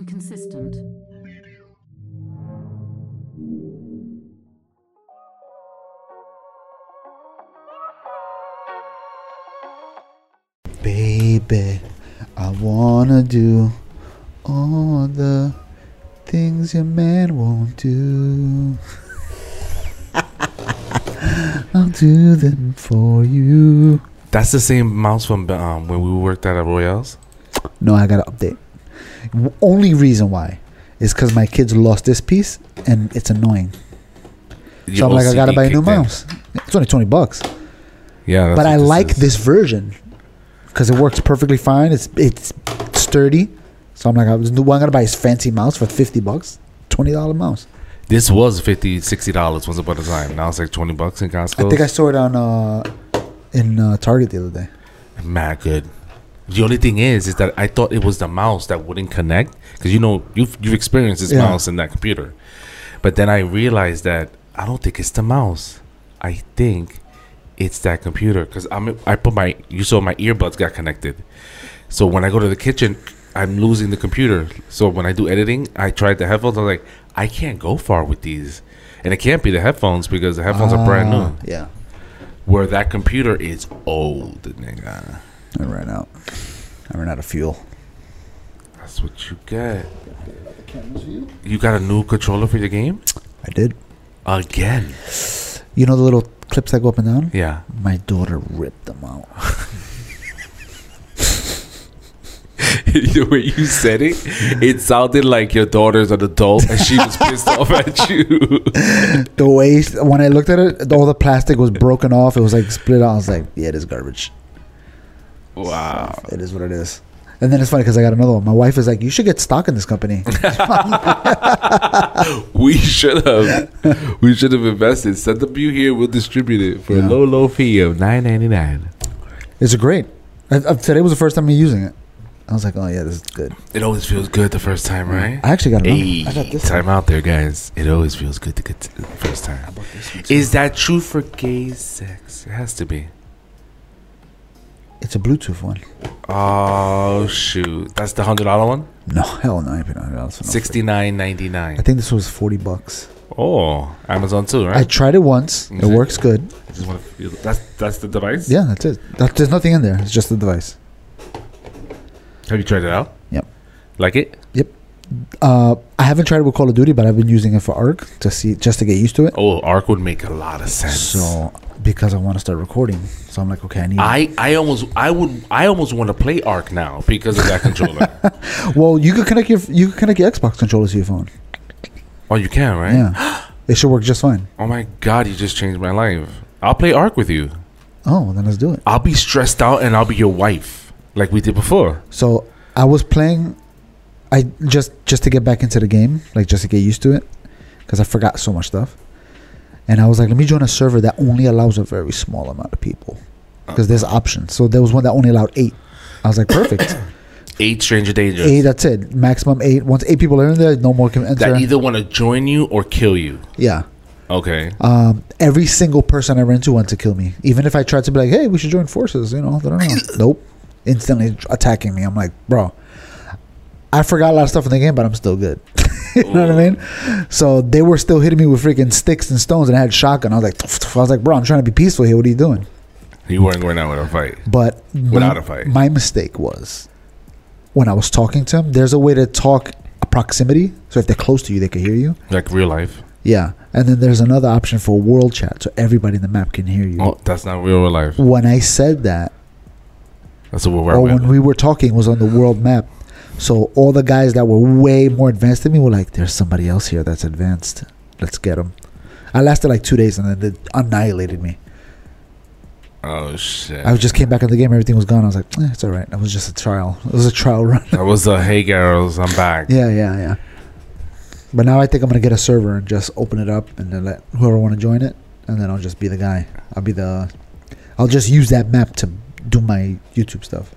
and consistent. Baby, I wanna do all the things your man won't do. I'll do them for you. That's the same mouse from when we worked at Royale's. No, I gotta update. Only reason why is because my kids lost this piece and it's annoying. So I'm like, I gotta buy a new mouse. It's only $20. Yeah, but I like this version because it works perfectly fine. It's sturdy. So I'm like, the one I gotta buy is fancy mouse for $50, $20 mouse. This was $50, $60 once upon a time. Now it's like $20 in Costco. I think I saw it on in Target the other day. Mad good. The only thing is that I thought it was the mouse that wouldn't connect because you've experienced this mouse in that computer, but then I realized that I don't think it's the mouse. I think it's that computer because you saw my earbuds got connected. So when I go to the kitchen, I'm losing the computer. So when I do editing, I tried the headphones. I was like, I can't go far with these, and it can't be the headphones because the headphones are brand new. Yeah. Where that computer is old, nigga. I ran out of fuel. That's what you get. You got a new controller for your game? I did. Again. You know the little clips that go up and down? Yeah. My daughter ripped them out. The way you said it sounded like your daughter's an adult and she was pissed off at you. The way, when I looked at it, all the plastic was broken off. It was like split out. I was like, yeah, it is garbage. Wow. So it is what it is. And then it's funny because I got another one. My wife is like, you should get stock in this company. We should have invested. Send the view here. We'll distribute it for a low fee of $9.99. It's great. Today was the first time me using it. I was like, oh yeah, this is good. It always feels good the first time, right? I actually got another. Hey, I got this time out there, guys. It always feels good to get to the first time. Is that true for gay sex? It has to be. It's a Bluetooth one. Oh shoot! That's the $100 one. No, hell no, I paid $100 for no $69.99. I think this was $40. Oh, Amazon too, right? I tried it once. It works good. I just want to feel that's the device. Yeah, that's it. There's nothing in there. It's just the device. Have you tried it out? Yep. Like it? Yep. I haven't tried it with Call of Duty, but I've been using it for Ark just to get used to it. Oh, Ark would make a lot of sense. So because I want to start recording, so I'm like, okay, I need. I almost want to play Ark now because of that controller. Well, you could connect your Xbox controller to your phone. Oh, you can, right? Yeah, it should work just fine. Oh my God, you just changed my life. I'll play Ark with you. Oh, well, then let's do it. I'll be stressed out and I'll be your wife, like we did before. So I was playing, just to get back into the game, like just to get used to it, because I forgot so much stuff. And I was like, let me join a server that only allows a very small amount of people, because there's options. So there was one that only allowed 8. I was like, perfect. 8 stranger dangers. 8, that's it. Maximum 8. Once 8 people are in there, no more can enter. That either want to join you or kill you. Yeah. Okay. Every single person I ran into wanted to kill me. Even if I tried to be like, hey, we should join forces, I don't know. Nope. Instantly attacking me. I'm like, bro, I forgot a lot of stuff in the game, but I'm still good. You know what I mean? So they were still hitting me with freaking sticks and stones, and I had shotgun. I was like, bro, I'm trying to be peaceful here. What are you doing? You weren't going out with a fight. But without a fight. My mistake was when I was talking to him, there's a way to talk proximity. So if they're close to you, they can hear you. Like real life. Yeah. And then there's another option for world chat, so everybody in the map can hear you. Oh, that's not real life. When I said that, that's what we're when we were talking was on the world map. So all the guys that were way more advanced than me were like, there's somebody else here that's advanced. Let's get him. I lasted like 2 days and then they annihilated me. Oh, shit. I just came back in the game. Everything was gone. I was like, it's all right. That was just a trial. It was a trial run. That was a, hey, girls, I'm back. Yeah. But now I think I'm going to get a server and just open it up and then let whoever want to join it. And then I'll just be the guy. I'll just use that map to do my YouTube stuff.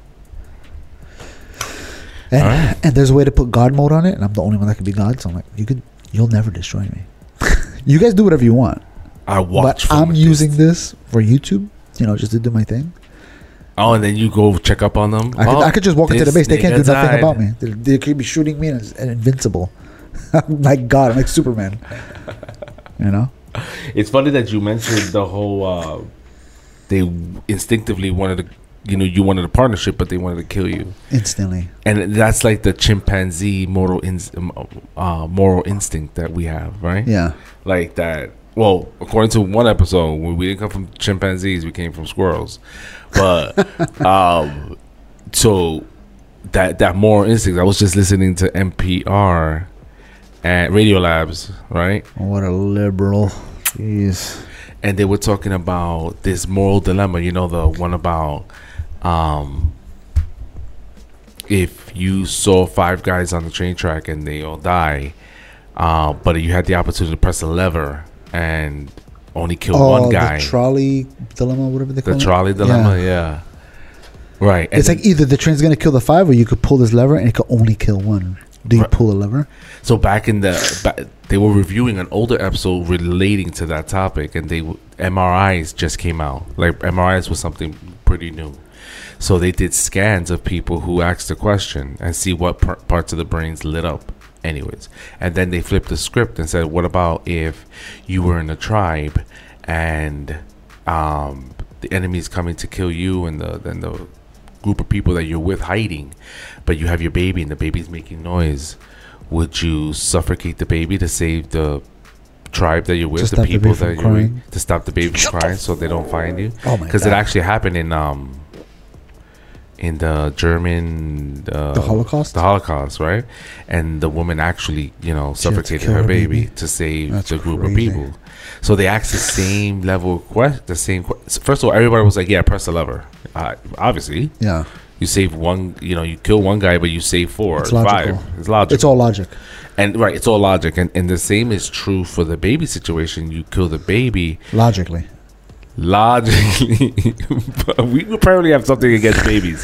And there's a way to put God mode on it, and I'm the only one that can be God. So I'm like, you'll never destroy me. You guys do whatever you want. I watch. But I'm using this for YouTube, just to do my thing. Oh, and then you go check up on them. I could just walk into the base. They can't do nigga nothing died. about me. They could be shooting me and invincible. I'm like God. I'm like Superman. You know. It's funny that you mentioned the whole. They instinctively wanted to, you wanted a partnership, but they wanted to kill you Instantly. and that's like the chimpanzee moral instinct that we have, right? Yeah. Like that. Well, according to one episode, we didn't come from chimpanzees; we came from squirrels. But so that moral instinct. I was just listening to NPR and Radio Labs, right? What a liberal. Jeez. And they were talking about this moral dilemma. You know, the one about if you saw 5 guys on the train track and they all die, but you had the opportunity to press a lever and only kill one guy. The trolley dilemma, whatever they call it. The trolley dilemma, yeah. Right. It's like either the train's going to kill the 5 or you could pull this lever and it could only kill one. Do you pull a lever? So back in they were reviewing an older episode relating to that topic, and MRIs just came out. Like MRIs was something pretty new. So they did scans of people who asked the question and see what parts of the brains lit up anyways. And then they flipped the script and said, what about if you were in a tribe and the enemy's coming to kill you and the group of people that you're with hiding, but you have your baby and the baby's making noise? Would you suffocate the baby to save the tribe that you're with, the people that you're with, to stop the baby from crying so they don't find you? Oh my God. Because it actually happened in the German the Holocaust, right? And the woman actually, suffocated her baby to save the group of people. So they asked the same level of question. First of all, everybody was like, "Yeah, press the lever." Obviously, yeah. You save one, you kill one guy, but you save 4 or 5. It's logical. It's all logic. And right, it's all logic. And the same is true for the baby situation. You kill the baby logically. But we apparently have something against babies.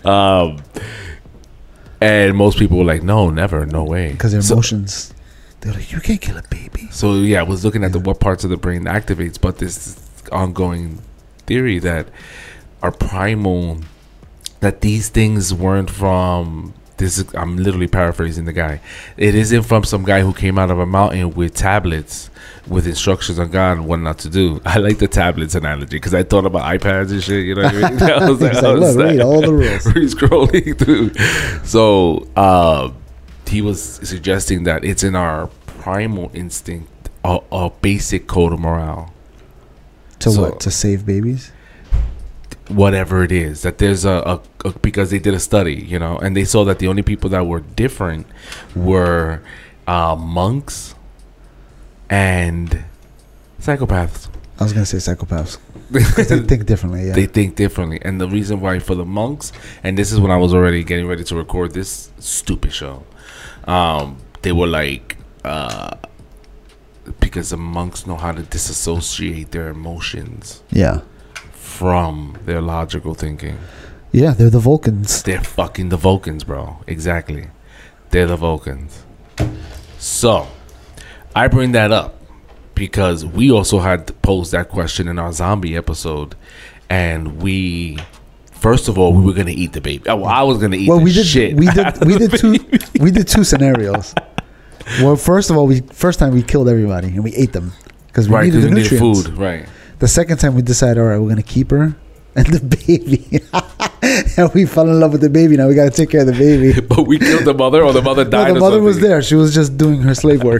And most people were like, no, never, no way. Because their emotions, they're like, you can't kill a baby. So yeah, I was looking at what parts of the brain activates, but this ongoing theory that our primal, that these things weren't from this. I'm literally paraphrasing the guy. It isn't from some guy who came out of a mountain with tablets with instructions on God and what not to do. I like the tablets analogy because I thought about iPads and shit. You know what I mean? I was like, read all the rules. Scrolling through. So he was suggesting that it's in our primal instinct, a basic code of morale. To save babies? Whatever it is, that there's a because they did a study, and they saw that the only people that were different were monks and psychopaths. I was gonna say psychopaths. They think differently. Yeah, they think differently, and the reason why for the monks, and this is when I was already getting ready to record this stupid show, they were like, because the monks know how to disassociate their emotions. Yeah. From their logical thinking. Yeah, they're the Vulcans. They're fucking the Vulcans, bro. Exactly. They're the Vulcans. So, I bring that up because we also had to pose that question in our zombie episode. And first of all, we were going to eat the baby. Well, I was going to eat shit. We did two scenarios. Well, first of all, first time we killed everybody and we ate them because we needed the nutrients. Food, right. The second time we decided, all right, we're going to keep her and the baby. And we fell in love with the baby. Now we got to take care of the baby. But we killed the mother, or the mother died? No, the mother was there. She was just doing her slave work.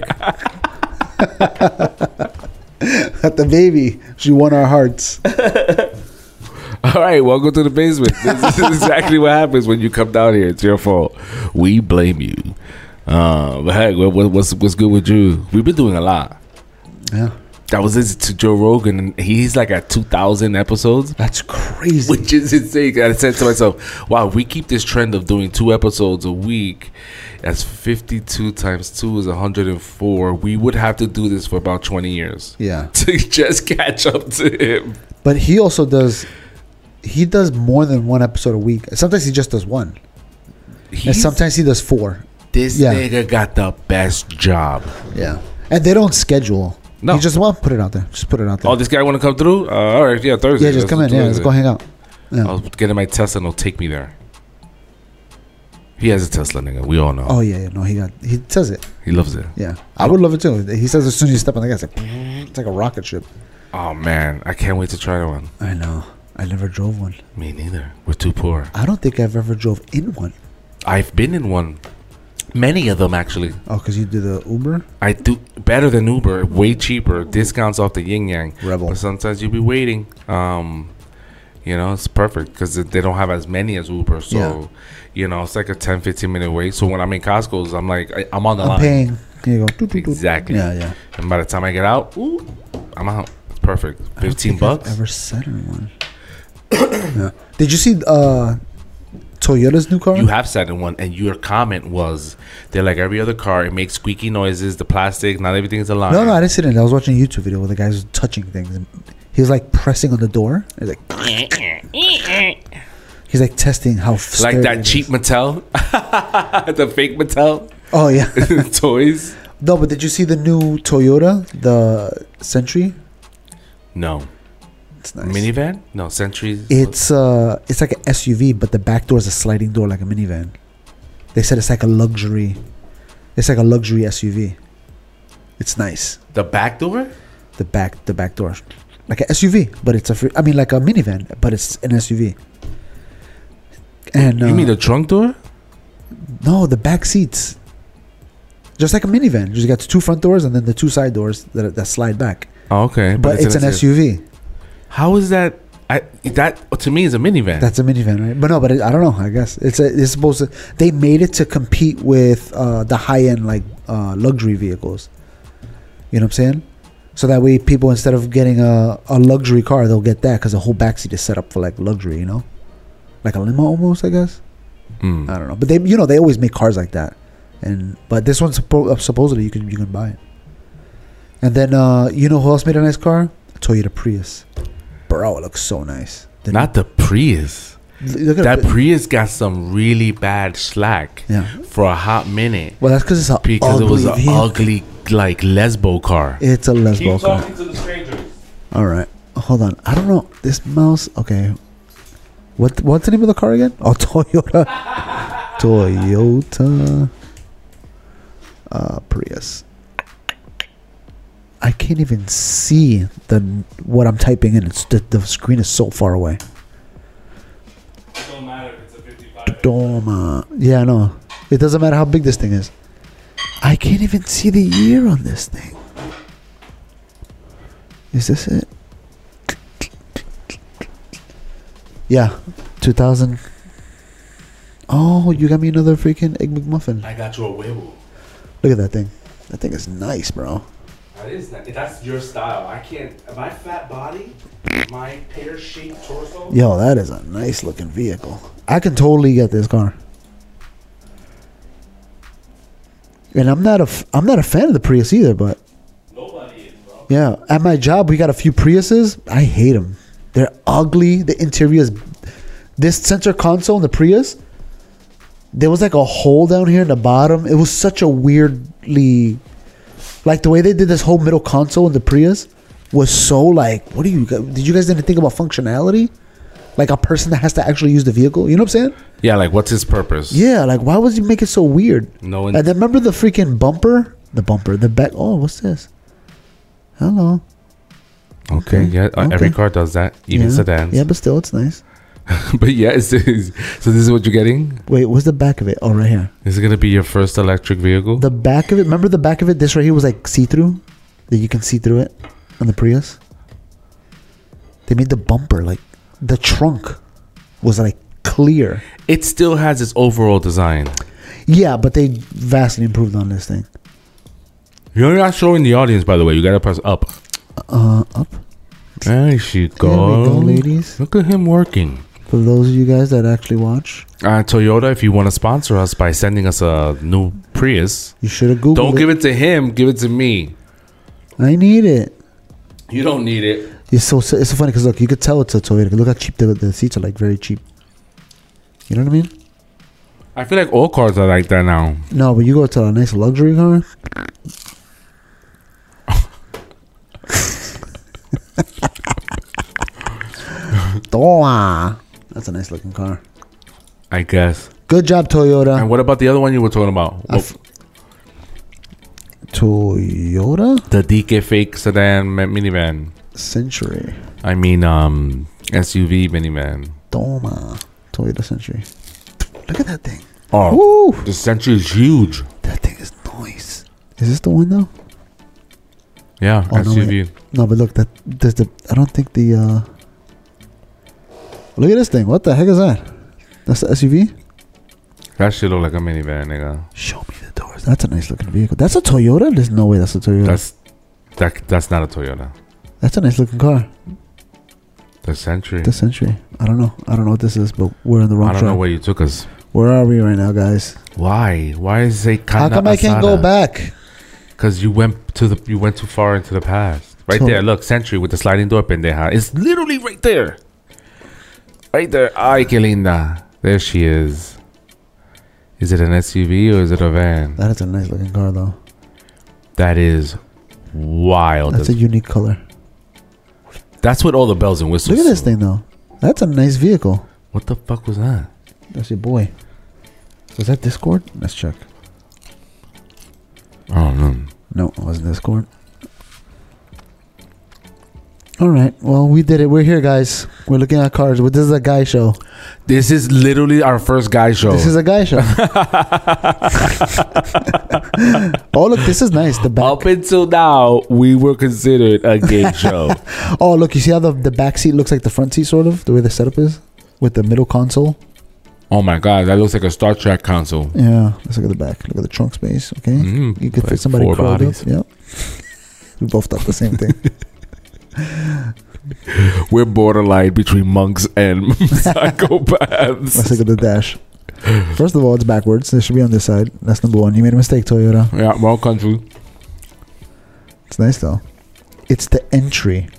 At the baby, she won our hearts. All right, welcome to the basement. This is exactly what happens when you come down here. It's your fault. We blame you. But heck, what's good with you? We've been doing a lot. Yeah. I was listening to Joe Rogan, and he's like at 2,000 episodes. That's crazy. Which is insane. I said to myself, wow, if we keep this trend of doing 2 episodes a week, that's 52 times 2 is 104. We would have to do this for about 20 years. Yeah. To just catch up to him. But he also does more than 1 episode a week. Sometimes he just does 1. And sometimes he does 4. This nigga got the best job. Yeah. And they don't schedule. No. He just put it out there. Just put it out there. Oh, this guy want to come through? All right, yeah, Thursday. Yeah, just come in. Yeah, let's go hang out. Yeah. I'll get in my Tesla and it'll take me there. He has a Tesla, nigga. We all know. Oh yeah, no, he says it. He loves it. Yeah, I would love it too. He says as soon as you step on the gas, it's like a rocket ship. Oh man, I can't wait to try one. I know. I never drove one. Me neither. We're too poor. I don't think I've ever drove in one. I've been in one. Many of them actually. Oh, because you do the Uber? I do better than Uber, way cheaper, discounts off the yin yang. Rebel. But sometimes you'll be waiting. It's perfect because they don't have as many as Uber. So, it's like a 10, 15 minute wait. So when I'm in Costco's, I'm like, I'm on the line. I'm paying. Here you go. Doot, doot, doot. Exactly. Yeah. And by the time I get out, I'm out. It's perfect. $15. I've ever sat in one. Yeah. Did you see Toyota's new car? You have sat in one, and your comment was, they're like every other car. It makes squeaky noises. The plastic, not everything is aligned. No, I didn't sit in it. I was watching a YouTube video where the guy was touching things, and he was like pressing on the door. He's like, he's like testing how like that cheap Mattel, the fake Mattel. Oh yeah, toys. No, but did you see the new Toyota, the Century? No. It's nice. Minivan? No, Century. It's like an SUV, but the back door is a sliding door like a minivan. They said it's like a luxury. It's like a luxury SUV. It's nice. The back door? The back door, like an SUV, but it's like a minivan, but it's an SUV. And you mean the trunk door? No, the back seats. Just like a minivan. You got 2 front doors and then the 2 side doors that slide back. Oh, okay. But it's an SUV. How is that? That to me is a minivan. That's a minivan, right? But no, I don't know. I guess it's supposed to. They made it to compete with the high end luxury vehicles. You know what I'm saying? So that way, people instead of getting a luxury car, they'll get that because the whole backseat is set up for like luxury. You know, like a limo almost. I guess. I don't know, but they always make cars like that, but this one's supposedly you can buy it. And then who else made a nice car? A Toyota Prius. Bro, it looks so nice. Not the Prius. That Prius got some really bad slack for a hot minute. Well, that's because it was an ugly like lesbo car. It's a lesbo car. Keep talking to the strangers. All right, hold on. I don't know this mouse. Okay, what's the name of the car again? Oh, Toyota. Toyota Prius. I can't even see what I'm typing in. It's the screen is so far away. It don't matter if it's a 55. Yeah, no. It doesn't matter how big this thing is. I can't even see the year on this thing. Is this it? Yeah, 2000. Oh, you got me another freaking Egg McMuffin. I got you a huevo. Look at that thing. That thing is nice, bro. That is nice. That's your style. I can't. My fat body, my pear-shaped torso. Yo, that is a nice looking vehicle. I can totally get this car. And I'm not a fan of the Prius either, but nobody is, bro. Yeah, at my job we got a few Priuses. I hate them. They're ugly. The interior is this center console in the Prius. There was like a hole down here in the bottom. It was such a weirdly, like the way they did this whole middle console in the Prius was so like, what do you guys, did you guys didn't think about functionality? Like a person that has to actually use the vehicle. You know what I'm saying? Yeah, like what's his purpose? Yeah, like why would you make it so weird? No. And then remember the freaking bumper? The back. Oh, what's this? Hello. Okay, yeah. Okay. Every car does that, even sedans. Yeah, but still, it's nice. But yeah, so this is what you're getting? Wait, what's the back of it? Oh, right here. Is it going to be your first electric vehicle? The back of it, remember the back of it? This right here was like see-through? That you can see through it on the Prius? They made the bumper, like, the trunk was like clear. It still has its overall design. Yeah, but they vastly improved on this thing. You're not showing the audience, by the way. You got to press up. Up? There she goes. There we go, ladies. Look at him working. For those of you guys that actually watch, Toyota, if you want to sponsor us by sending us a new Prius, you should have Googled Don't give it to him. Give it to me. I need it. You don't need it. It's so funny because look, you could tell it's a Toyota. Look how cheap the seats are, like very cheap. You know what I mean? I feel like all cars are like that now. No, but you go to a nice luxury car. That's a nice looking car. I guess. Good job, Toyota. And what about the other one you were talking about? Toyota? The DK fake sedan minivan. Century. I mean, SUV minivan. Toma. Toyota Century. Look at that thing. Oh, Woo! the Century is huge. That thing is nice. Is this the one though? Yeah, Oh, no, SUV. No, but look, that there's the. I don't think the. Look at this thing. What the heck is that? That's the SUV. That shit look like a minivan, nigga. Show me the doors. That's a nice looking vehicle. That's a Toyota. There's no way that's a Toyota. That's not a Toyota. That's a nice looking car. The Century. The Century. I don't know. I don't know what this is, but we're in the wrong I don't track. know where you took us. Where are we right now, guys? Why? Why is it How come I can't go back? Because you went too far into the past. Right there, look, Century with the sliding door pendeja. It's literally right there. Right there. Ay, que linda. There she is. Is it an SUV or is it a van? That is a nice looking car, though. That is wild. That's a unique color. That's what all the bells and whistles. Look at this thing, though. That's a nice vehicle. What the fuck was that? That's your boy. Was that Discord? Let's check. Oh, no. No, it wasn't Discord. All right. Well, we did it. We're here, guys. We're looking at cars. This is a guy show. This is literally our first guy show. This is a guy show. Oh, look. This is nice. The back. Up until now, we were considered a gay show. Oh, look. You see how the back seat looks like the front seat, sort of? The way the setup is? With the middle console? Oh, my God. That looks like a Star Trek console. Yeah. Let's look at the back. Look at the trunk space. Okay. You could like fit somebody 4 curled bodies. up. Yep. We both thought the same thing. We're borderline between monks and psychopaths. Let's look at the dash. First of all, it's backwards. It should be on this side. That's number one. You made a mistake, Toyota. Yeah, wrong country. It's nice, though. It's the entry.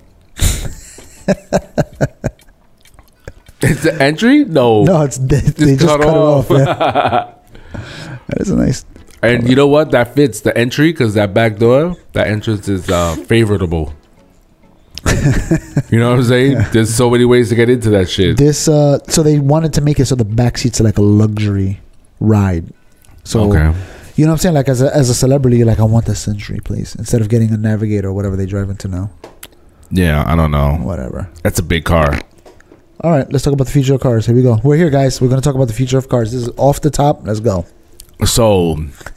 It's the entry? No. No, it's they just cut it off. Yeah. That is a nice. And you know what? That fits the entry because that back door, that entrance is favorable. You know what I'm saying? Yeah. There's so many ways to get into that shit. This so they wanted to make it so the back seats are like a luxury ride. So okay. You know what I'm saying? Like as a celebrity, you're like, I want the Century, please, instead of getting a Navigator or whatever they drive into now. Yeah, I don't know. Whatever. That's a big car. All right, let's talk about the future of cars. Here we go. We're here, guys. We're going to talk about the future of cars. This is off the top. Let's go. So,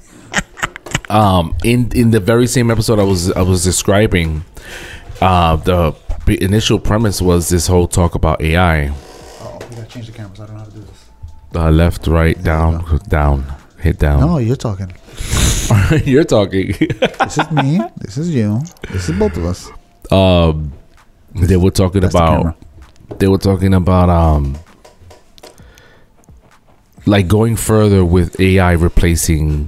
in the very same episode I was describing, the initial premise was this whole talk about AI. Oh, we got to change the cameras. I don't know how to do this. Left, right, down, hit down. No, you're talking. You're talking. This is me. This is you. This is both of us. They were talking That's about. They were talking about like going further with AI replacing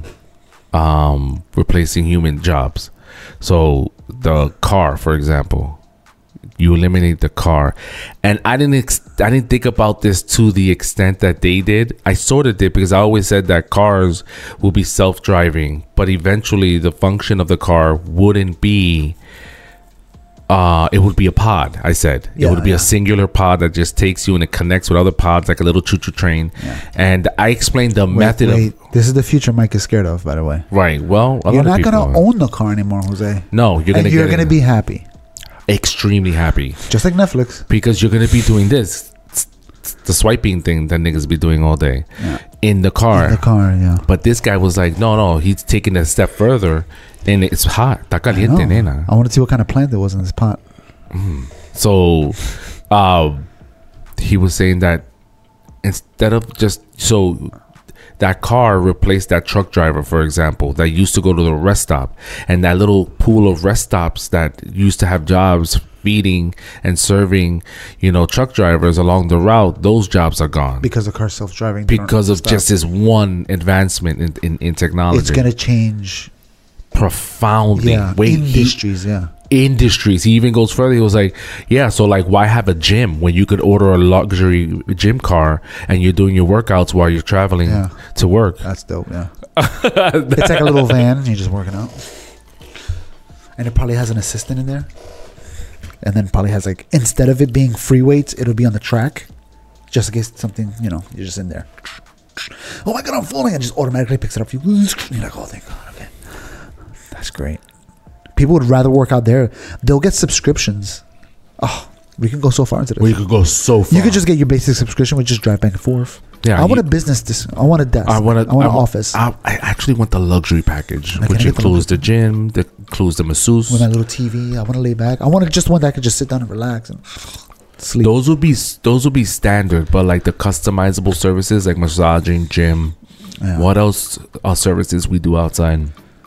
human jobs. So the car, for example, you eliminate the car, and I didn't think about this to the extent that they did. I sort of did because I always said that cars will be self-driving, but eventually the function of the car wouldn't be. It would be a pod. I said it would be a singular pod that just takes you and it connects with other pods like a little choo-choo train. Yeah. And I explained the method. This is the future Mike is scared of, by the way. Right. Well, you're not going to own the car anymore, Jose. No, you're going to be happy. Extremely happy. Just like Netflix. Because you're going to be doing this, the swiping thing that niggas be doing all day in the car. In the car, yeah. But this guy was like, no, he's taking it a step further. And it's hot. Está caliente, nena. I want to see what kind of plant there was in this pot. So, he was saying that instead of that car replaced that truck driver, for example, that used to go to the rest stop, and that little pool of rest stops that used to have jobs feeding and serving, truck drivers along the route. Those jobs are gone because the car's self-driving. Because of just this one advancement in technology. It's gonna change profoundly. Industries. He even goes further. He was like, so like, why have a gym when you could order a luxury gym car and you're doing your workouts while you're traveling to work? That's dope. Yeah. It's like a little van and you're just working out, and it probably has an assistant in there, and then probably has like, instead of it being free weights, it'll be on the track, just in case something, you're just in there. Oh my God, I'm falling. And just automatically picks it up. You're like, oh, thank God. Okay. That's great. People would rather work out there. They'll get subscriptions. Oh, we can go so far into this. We could go so far. You could just get your basic subscription, which just drive back and forth. Yeah, I want a business. I want a desk. I want an office. I actually want the luxury package, which includes the gym, that includes the masseuse. With my little TV, I want to lay back. I want just one that I could just sit down and relax and sleep. Those would be standard, but like the customizable services, like massaging, gym. Yeah. What else are services we do outside?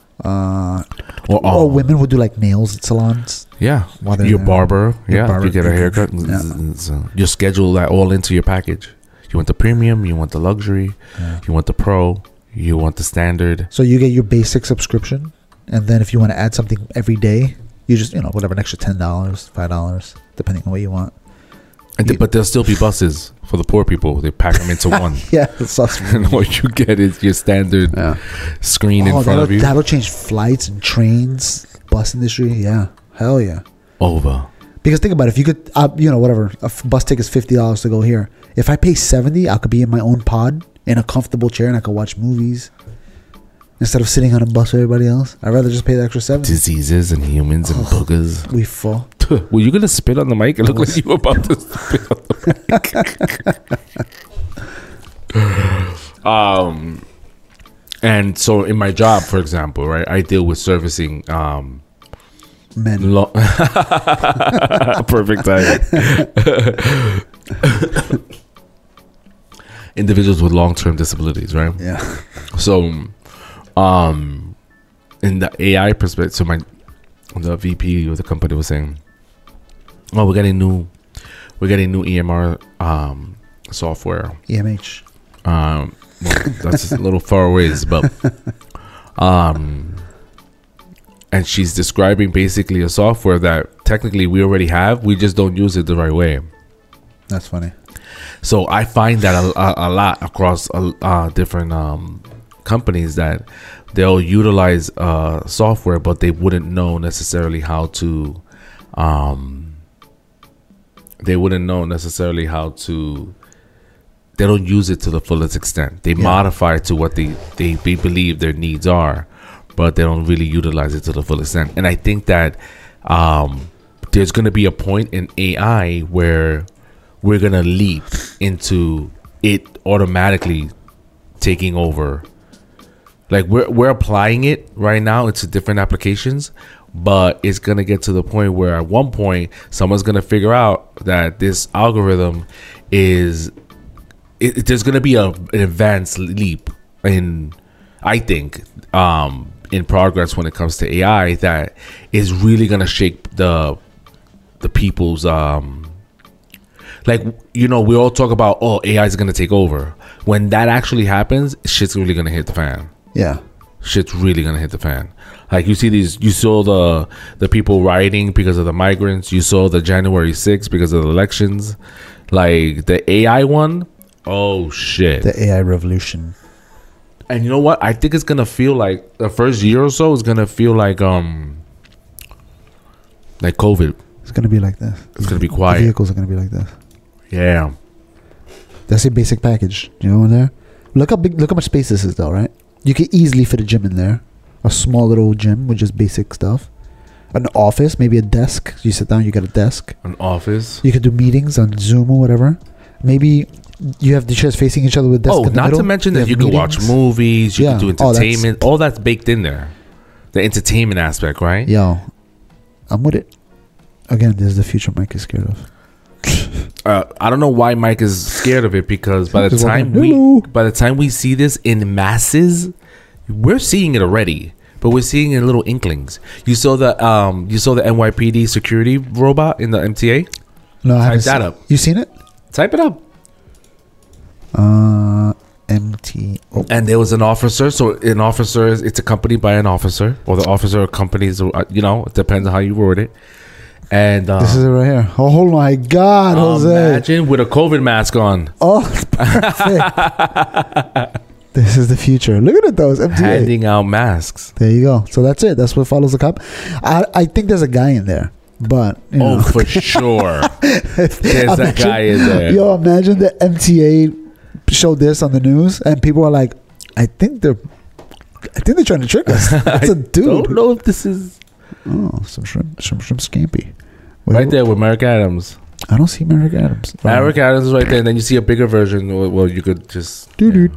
Or women would do like nails at salons. Yeah, your barber. You get a haircut. Yeah. You schedule that all into your package. You want the premium, you want the luxury, you want the pro, you want the standard. So you get your basic subscription, and then if you want to add something every day, you just, whatever, an extra $10, $5, depending on what you want. But there'll still be buses for the poor people. They pack them into one. Yeah, that's awesome. And what you get is your standard screen in front of you. That'll change flights and trains, bus industry. Yeah, hell yeah. Over. Because think about it, if you could, whatever, a bus ticket's $50 to go here. If I pay $70, I could be in my own pod in a comfortable chair and I could watch movies instead of sitting on a bus with everybody else. I'd rather just pay the extra $70. Diseases and humans and boogers. We fall. Were you gonna spit on the mic? It looked like you were about to spit on the mic. And so in my job, for example, right, I deal with servicing men. Perfect timing. Individuals with long-term disabilities, right? Yeah. So, in the AI perspective, so the VP of the company was saying, "Oh, we're getting new EMR software, EMH." Well, that's a little far away, but and she's describing basically a software that technically we already have. We just don't use it the right way. That's funny. So I find that a lot across different companies that they'll utilize software, but they wouldn't know necessarily how to. They don't use it to the fullest extent. They modify it to what they believe their needs are, but they don't really utilize it to the full extent. And I think that there's going to be a point in AI where we're going to leap into it automatically taking over. Like we're applying it right now into different applications, but it's going to get to the point where at one point someone's going to figure out that this algorithm is there's going to be an advanced leap in, I think, in progress when it comes to AI that is really going to shake the people's we all talk about, oh, AI is going to take over. When that actually happens, shit's really going to hit the fan. Yeah. Shit's really going to hit the fan. Like you saw the people rioting because of the migrants. You saw the January 6th because of the elections. Like the AI one, oh shit. The AI revolution. And you know what? I think it's going to feel like the first year or so is going to feel like COVID. It's going to be like this. It's going to be quiet. The vehicles are going to be like this. Yeah. That's a basic package. You know in there? Look how much space this is though, right? You could easily fit a gym in there. A small little gym with just basic stuff. An office, maybe a desk. You sit down, you got a desk. An office. You could do meetings on Zoom or whatever. Maybe you have the chairs facing each other with desks in the middle. Not to mention that you can watch movies, you can do entertainment. All that's baked in there. The entertainment aspect, right? Yo, I'm with it. Again, this is the future Mike is scared of. I don't know why Mike is scared of it, because by the time we see this in masses, we're seeing it already, but we're seeing it in little inklings. You saw the NYPD security robot in the MTA? No, I haven't. Type that up. You seen it? Type it up. MT. Oh. And there was an officer. So an officer, it's accompanied by an officer, or the officer accompanies. It depends on how you word it. And this is it right here. Oh my God, Jose! Imagine with a COVID mask on. Oh, perfect. This is the future. Look at it, those MTA handing out masks. There you go. So that's it. That's what follows the cop. I think there's a guy in there. But you Oh, know, for sure. There's a guy in there. Yo, imagine the MTA showed this on the news, and people are like, "I think they're trying to trick us." That's a dude. Don't know if this is Some shrimp scampi. right there with Merrick Adams. I don't see Merrick Adams. Merrick Adams is right there, and then you see a bigger version. Well, you could just Dude.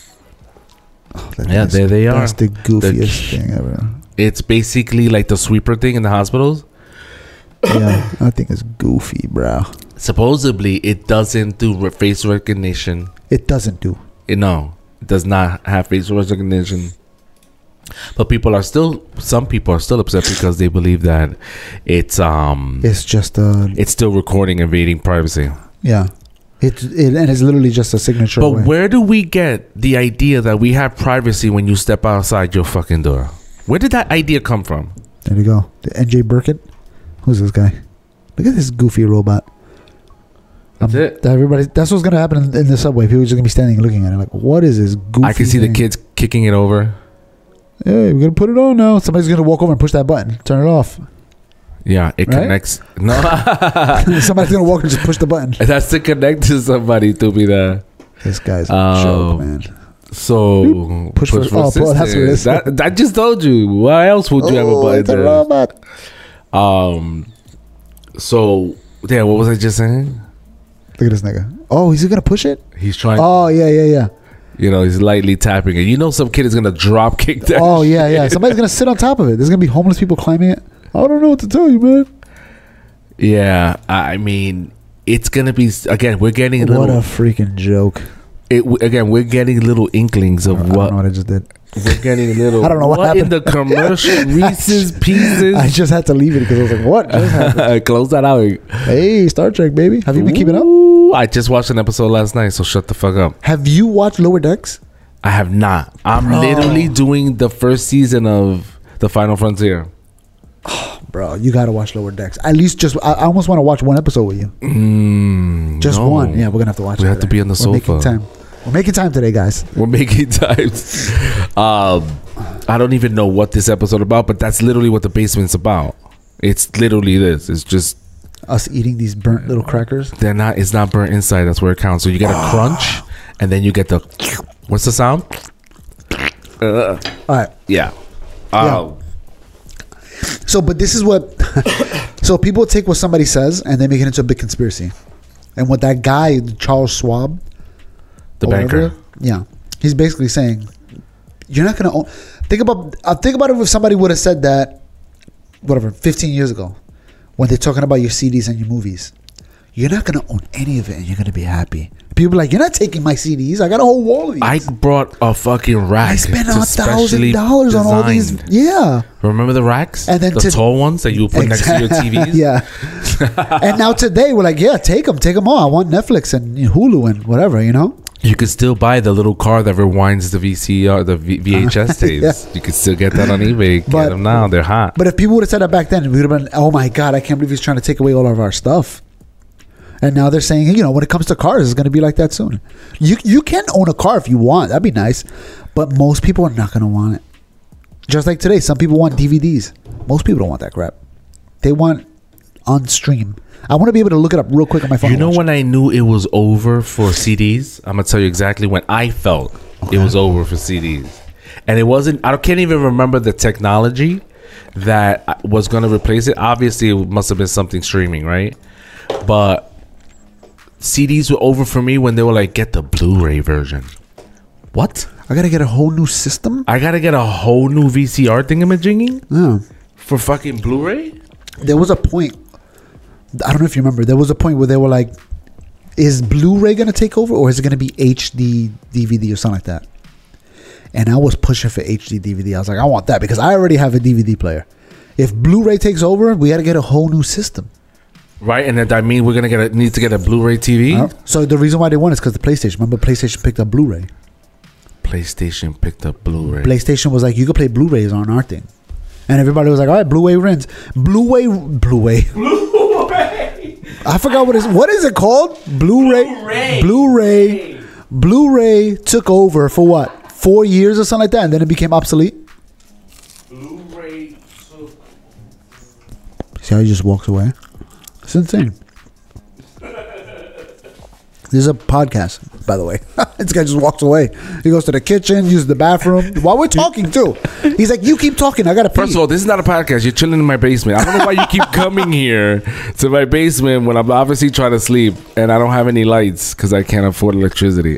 Yeah, there they are. That's the goofiest thing ever. It's basically like the sweeper thing in the hospitals. Yeah, I think it's goofy, bro. Supposedly, it doesn't do face recognition. It doesn't do. No, it does not have face recognition. But some people are still upset because they believe that it's just it's still recording, invading privacy. Yeah. And it's literally just a signature. But where do we get the idea that we have privacy when you step outside your fucking door? Where did that idea come from? There you go. The NJ Burkett. Who's this guy? Look at this goofy robot. That's it. That's what's gonna happen in the subway. People are just gonna be standing and looking at it like, what is this goofy? I can see the kids kicking it over. Hey, we're gonna put it on now. Somebody's gonna walk over and push that button, turn it off. Yeah, it Right? connects. No, Somebody's gonna walk and just push the button. that's to connect to somebody to be there. This guy's a joke, man. So Push for assistance. that's what it is. That I just told you. Why else would you have a button it's a there? robot. So yeah, what was I just saying? Look at this nigga. Oh, is he gonna push it? He's trying. Oh yeah. You know, he's lightly tapping it. You know, some kid is gonna drop kick that. Oh shit. yeah. Somebody's gonna sit on top of it. There's gonna be homeless people climbing it. I don't know what to tell you, man. Yeah, I mean, it's gonna be again. We're getting a What little. a freaking joke. Again, we're getting little inklings of I don't what know what I just did. we're getting. A little. I don't know what in happened. the commercial. Reese's Pieces. I just had to leave it because I was like, what just happened? Close that out. Hey, Star Trek, baby. Have you been keeping up? Ooh, I just watched an episode last night, so shut the fuck up. Have you watched Lower Decks? I have not. I'm literally doing the first season of The Final Frontier. Bro, you gotta watch Lower Decks. At least I almost want to watch one episode with you. Just No. one. Yeah, we're gonna have to watch it. We have to today. be on the We're making sofa. time. We're making time today, guys. We're making times. I don't even know what this episode about, but that's literally what the basement's about. It's literally this. It's just Us eating these burnt little crackers. it's not burnt inside. That's where it counts. So you get a crunch, and then you get the what's the sound? All right. Yeah. So, but this is what. So people take what somebody says and they make it into a big conspiracy. And what that guy, Charles Schwab, The or banker. whatever, yeah, he's basically saying, you're not gonna own. Think about it. If somebody would have said that, whatever, 15 years ago, when they're talking about your CDs and your movies, you're not gonna own any of it and you're gonna be happy. People are like, you're not taking my CDs. I got a whole wall of these. I brought a fucking rack. I spent to $1,000 on all these. designed- Yeah. Remember the racks? And then the tall ones that you put next to your TVs? Yeah. And now today we're like, yeah, take them all. I want Netflix and Hulu and whatever, you know. You could still buy the little car that rewinds the VHS tapes. Yeah. You could still get that on eBay. Get But- them now. They're hot. But if people would have said that back then, we would have been, oh my God, I can't believe he's trying to take away all of our stuff. And now they're saying, when it comes to cars, it's going to be like that soon. You can own a car if you want. That'd be nice. But most people are not going to want it. Just like today, some people want DVDs. Most people don't want that crap. They want on stream. I want to be able to look it up real quick on my phone. You know when I knew it was over for CDs? I'm going to tell you exactly when I felt it was over for CDs. And it wasn't, I can't even remember the technology that was going to replace it. Obviously, it must have been something streaming, right? But CDs were over for me when they were like, get the Blu-ray version. What? I got to get a whole new system? I got to get a whole new VCR thingamajiggy Yeah. for fucking Blu-ray? There was a point, I don't know if you remember, there was a point where they were like, is Blu-ray going to take over or is it going to be HD DVD or something like that? And I was pushing for HD DVD. I was like, I want that because I already have a DVD player. If Blu-ray takes over, we got to get a whole new system. Right, and that means we're gonna need to get a Blu-ray TV. So the reason why they want it is because the PlayStation. Remember, PlayStation picked up Blu-ray. PlayStation picked up Blu-ray. PlayStation was like, you could play Blu-rays on our thing, and everybody was like, all right, Blu-ray wins. Blu-ray. I forgot what is it called? Blu-ray took over for what? 4 years or something like that, and then it became obsolete. Blu-ray. See how he just walks away? It's insane. This is a podcast, by the way. This guy just walks away. He goes to the kitchen, uses the bathroom. While we're talking, too. He's like, you keep talking. I got to pee. First of all, this is not a podcast. You're chilling in my basement. I don't know why you keep coming here to my basement when I'm obviously trying to sleep and I don't have any lights because I can't afford electricity.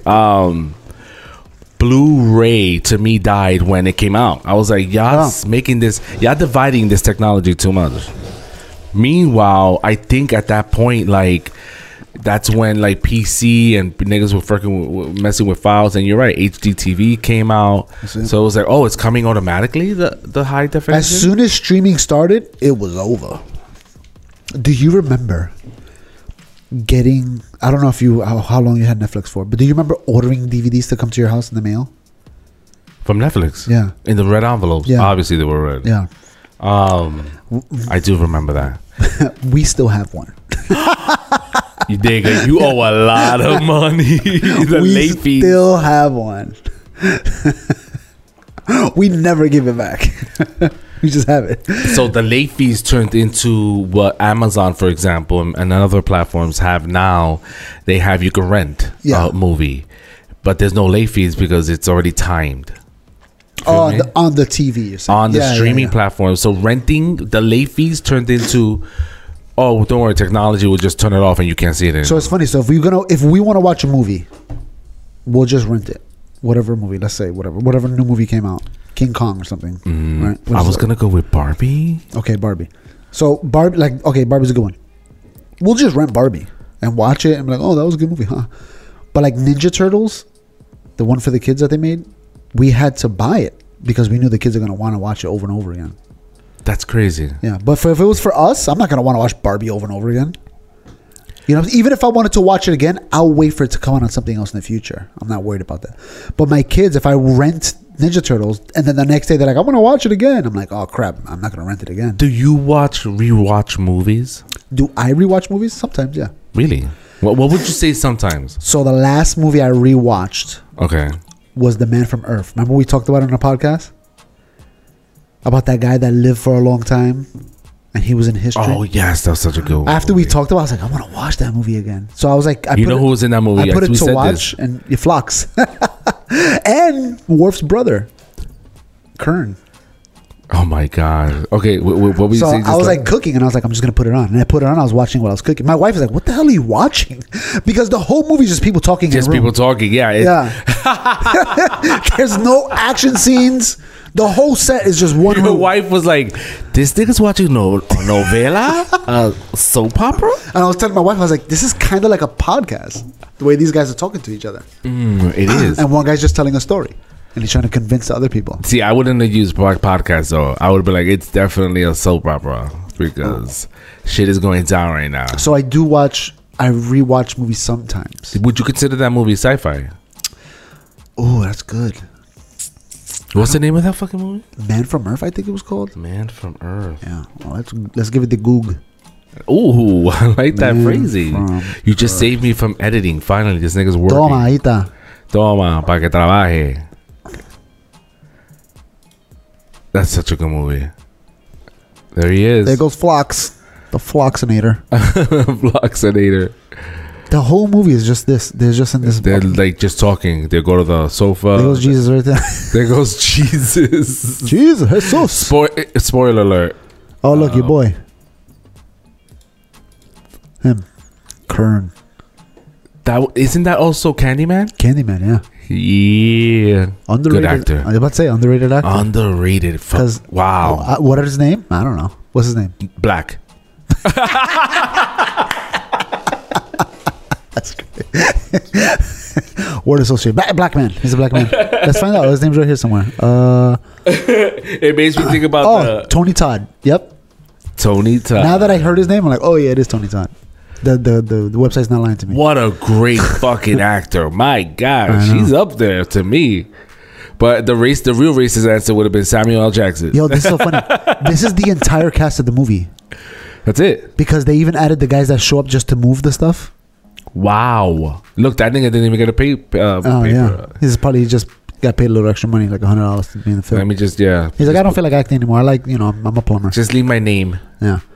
Blu-ray to me died when it came out. I was like, y'all making this, y'all dividing this technology too much. Meanwhile, I think at that point, like, that's when like PC and niggas were fucking messing with files. And you're right, HDTV came out, so it was like, oh, it's coming automatically, the high definition. As soon as streaming started, it was over. Do you remember getting? I don't know if you how long you had Netflix for, but do you remember ordering DVDs to come to your house in the mail from Netflix? Yeah, in the red envelopes. Yeah, obviously they were red. Yeah, I do remember that. We still have one. You dig it? You owe a lot of money. We still have one. We never give it back. We just have it. So the late fees turned into what Amazon, for example, and other platforms have now. They have you can rent a movie, but there's no late fees because it's already timed. On the TV, you're saying. On the streaming platform. So renting, the late fees turned into, oh, don't worry, technology will just turn it off and you can't see it anymore. So it's funny. So if we want to watch a movie, we'll just rent it. Whatever movie, let's say whatever new movie came out, King Kong or something. Right? I was gonna go with Barbie. Okay, Barbie. So Barbie's a good one. We'll just rent Barbie and watch it and be like, oh, that was a good movie, huh? But like Ninja Turtles, the one for the kids that they made, we had to buy it because we knew the kids are gonna want to watch it over and over again. That's crazy. Yeah, but if it was for us, I'm not gonna want to watch Barbie over and over again. You know, even if I wanted to watch it again, I'll wait for it to come on something else in the future. I'm not worried about that. But my kids, if I rent Ninja Turtles and then the next day they're like, I want to watch it again, I'm like, oh crap, I'm not gonna rent it again. Do you rewatch movies? Do I rewatch movies? Sometimes, yeah. Really? What would you say sometimes? So the last movie I rewatched, was The Man from Earth. Remember we talked about it on a podcast about that guy that lived for a long time. And he was in history. Oh yes, that was such a good one. After we talked about it, I was like, I want to watch that movie again. So I was like, who was in that movie? I put it to watch, and it flocks. And Worf's brother, Kern. Oh my god. Okay, what were you saying? So I was like cooking, and I was like, I'm just gonna put it on, and I put it on. I was watching while I was cooking. My wife was like, "What the hell are you watching?" Because the whole movie is just people talking. Just people talking. Yeah. There's no action scenes. The whole set is just one. Your wife was like, "This nigga's watching novela, soap opera." And I was telling my wife, I was like, "This is kind of like a podcast. The way these guys are talking to each other. It is." And one guy's just telling a story, and he's trying to convince the other people. See, I wouldn't have used podcast though. I would be like, it's definitely a soap opera because shit is going down right now. So I rewatch movies sometimes. Would you consider that movie sci-fi? Oh, that's good. What's the name of that fucking movie? Man from Earth, I think it was called. Man from Earth. Yeah. Well, let's give it the goog. Ooh, I like that phrasing. You just saved me from editing. Finally, this nigga's working. Toma, ahí está. Toma, para que trabaje. That's such a good movie. There he is. There goes Phlox. The Phloxinator. Phloxinator. The whole movie is just this. They're just in this. They're like just talking. They go to the sofa. There goes Jesus right there. There goes Jesus. Jesus, Jesus. Spoiler alert. Oh, look, your boy. Him. Kern. Isn't that also Candyman? Candyman, yeah. Yeah. Underrated. Good actor. I was about to say underrated actor. Underrated. Wow. What is his name? I don't know. What's his name? Black. That's great. Word associate. Black man. He's a black man. Let's find out. His name's right here somewhere. It makes me think about Tony Todd. Yep. Tony Todd. Now that I heard his name, I'm like, oh yeah, it is Tony Todd. The website's not lying to me. What a great fucking actor. My God. She's up there to me. But the real racist answer would have been Samuel L. Jackson. Yo, this is so funny. This is the entire cast of the movie. That's it. Because they even added the guys that show up just to move the stuff. Wow. Look, that nigga didn't even get a paper. Yeah. He just got paid a little extra money, like $100 to be in the film. Let me just, He's like, I don't feel like acting anymore. I like, I'm a plumber. Just leave my name. Yeah.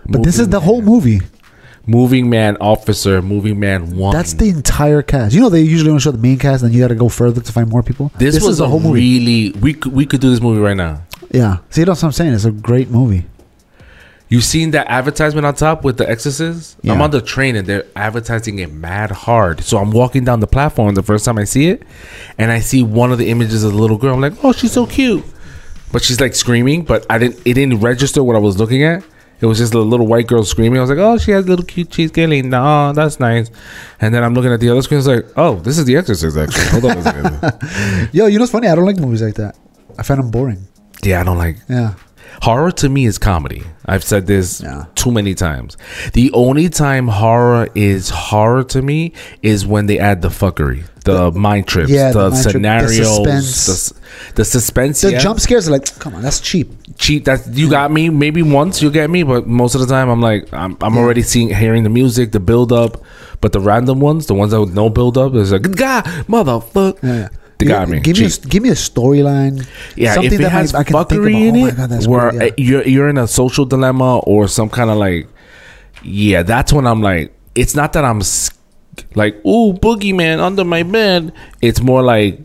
But this is the Man. whole movie. Moving Man Officer, Moving Man 1. That's the entire cast. You know, they usually only show the main cast, and you got to go further to find more people. This was is the a whole movie. really... We could do this movie right now. Yeah. See, that's what I'm saying. It's a great movie. You seen that advertisement on top with The Exorcist? Yeah. I'm on the train and they're advertising it mad hard. So I'm walking down the platform the first time I see it, and I see one of the images of the little girl. I'm like, oh, she's so cute. But she's like screaming, but it didn't register what I was looking at. It was just a little white girl screaming. I was like, oh, she has little cute cheese killing. No, that's nice. And then I'm looking at the other screen. I was like, oh, this is The Exorcist, actually. Hold on a second. Yo, you know what's funny? I don't like movies like that. I find them boring. Yeah, I don't like... Yeah. Horror to me is comedy. I've said this Yeah. too many times. The only time horror is horror to me is when they add the fuckery, the mind trips, Yeah, the the mind trip, the scenarios, suspense. the suspense. The yeah. jump scares are like, come on, that's cheap. Cheap. That you got me. Maybe once you get me, but most of the time I'm like I'm already hearing the music, the build up. But the random ones, the ones that with no build up, is like, God, motherfucker. Yeah. They got me. Give me a storyline. Yeah, something if it has I can think fuckery about. in Oh my it, God, that's where great, yeah. you're in a social dilemma or some kind of like, yeah, that's when I'm like, it's not that I'm like, ooh, boogeyman under my bed. It's more like,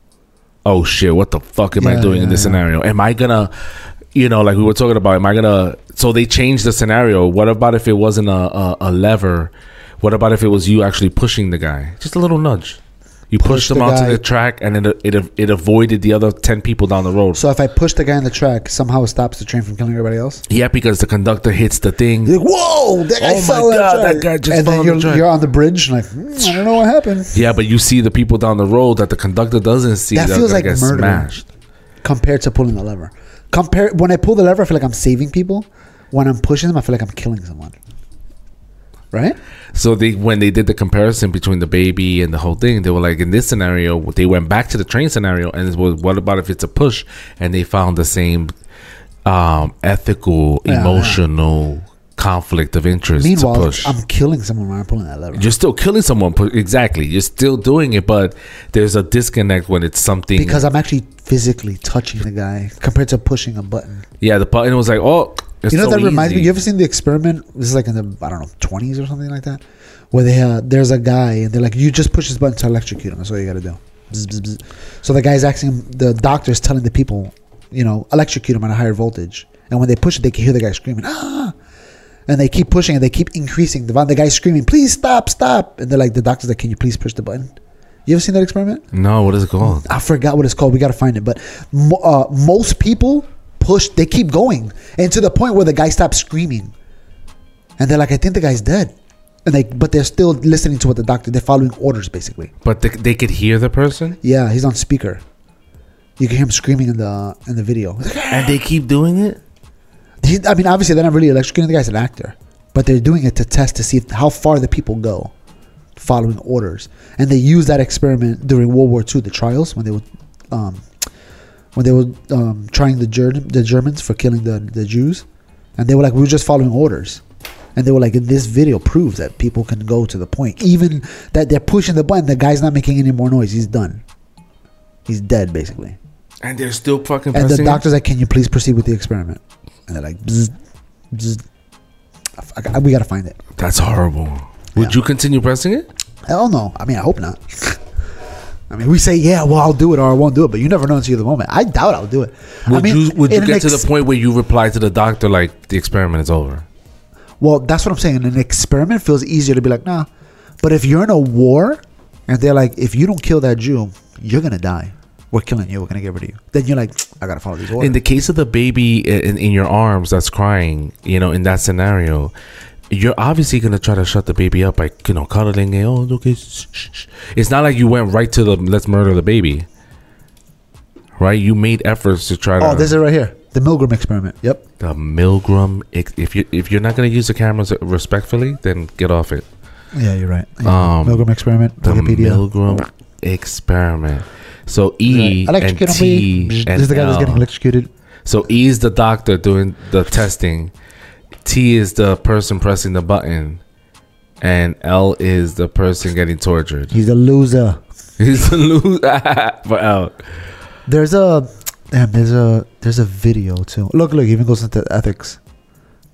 oh shit, what the fuck am I doing in this scenario? Am I gonna, like we were talking about, am I gonna? So they changed the scenario. What about if it wasn't a lever? What about if it was you actually pushing the guy? Just a little nudge. You pushed him onto the track, and it avoided the other 10 people down the road. So if I push the guy on the track, somehow it stops the train from killing everybody else? Yeah, because the conductor hits the thing. You're like, whoa, that guy fell on the track. That guy just and fell then on the track. you're on the bridge, like, I don't know what happened. Yeah, but you see the people down the road that the conductor doesn't see. That feels like get murder. Smashed. Compared to pulling the lever. When I pull the lever, I feel like I'm saving people. When I'm pushing them, I feel like I'm killing someone. Right? So when they did the comparison between the baby and the whole thing, they were like, in this scenario, they went back to the train scenario, and it was, what about if it's a push? And they found the same ethical, emotional conflict of interest. Meanwhile, to push. I'm killing someone when I'm pulling that lever. You're still killing someone. Exactly. You're still doing it, but there's a disconnect when it's something. Because I'm actually physically touching the guy compared to pushing a button. Yeah, the button was like, oh. It's you know, so that reminds easy. me. You ever seen the experiment? This is like in the 20s or something like that, where there's a guy and they're like, you just push this button to electrocute him. That's all you got to do. Bzz, bzz, bzz. So the guy's asking, the doctor's telling the people, electrocute him at a higher voltage. And when they push it, they can hear the guy screaming, ah! And they keep pushing and they keep increasing. The guy's screaming, please stop. And they're like, the doctor's like, can you please push the button? You ever seen that experiment? No, what is it called? I forgot what it's called. We got to find it. But most people they keep going, and to the point where the guy stops screaming, and they're like, I think the guy's dead, but they're still listening to what they're following orders basically. But they could hear the person? Yeah, he's on speaker. You can hear him screaming in the video. And they keep doing it? Obviously they're not really electrocuting the guy. He's an actor, but they're doing it to test to see how far the people go following orders. And they used that experiment during World War II, the trials, when they were trying the Germans for killing the Jews. And they were like, we were just following orders. And they were like, this video proves that people can go to the point. Even that they're pushing the button, the guy's not making any more noise. He's done. He's dead, basically. And they're still fucking And pressing the doctor's like, can you please proceed with the experiment? And they're like, bzz, bzz. We got to find it. That's horrible. Would you continue pressing it? Hell no. I hope not. We say, yeah, well, I'll do it or I won't do it, but you never know until the moment. I doubt I'll do it. Would you get to the point where you reply to the doctor like the experiment is over? Well, that's what I'm saying. An experiment feels easier to be like, nah. But if you're in a war and they're like, if you don't kill that Jew, you're going to die. We're killing you. We're going to get rid of you. Then you're like, I got to follow these orders. In the case of the baby in your arms that's crying, in that scenario, you're obviously going to try to shut the baby up by, cuddling it. Oh, okay. Shh. It's not like you went right to the let's murder the baby. Right? You made efforts to try to... Oh, this is right here. The Milgram experiment. Yep. The Milgram... If you're not going to use the cameras respectfully, then get off it. Yeah, you're right. Milgram experiment. The Wikipedia. Milgram experiment. So E and T this and is the guy that's L. getting electrocuted. So E is the doctor doing the testing. T is the person pressing the button. And L is the person getting tortured. He's a loser. He's a loser for L. There's a video too. Look, even goes into ethics.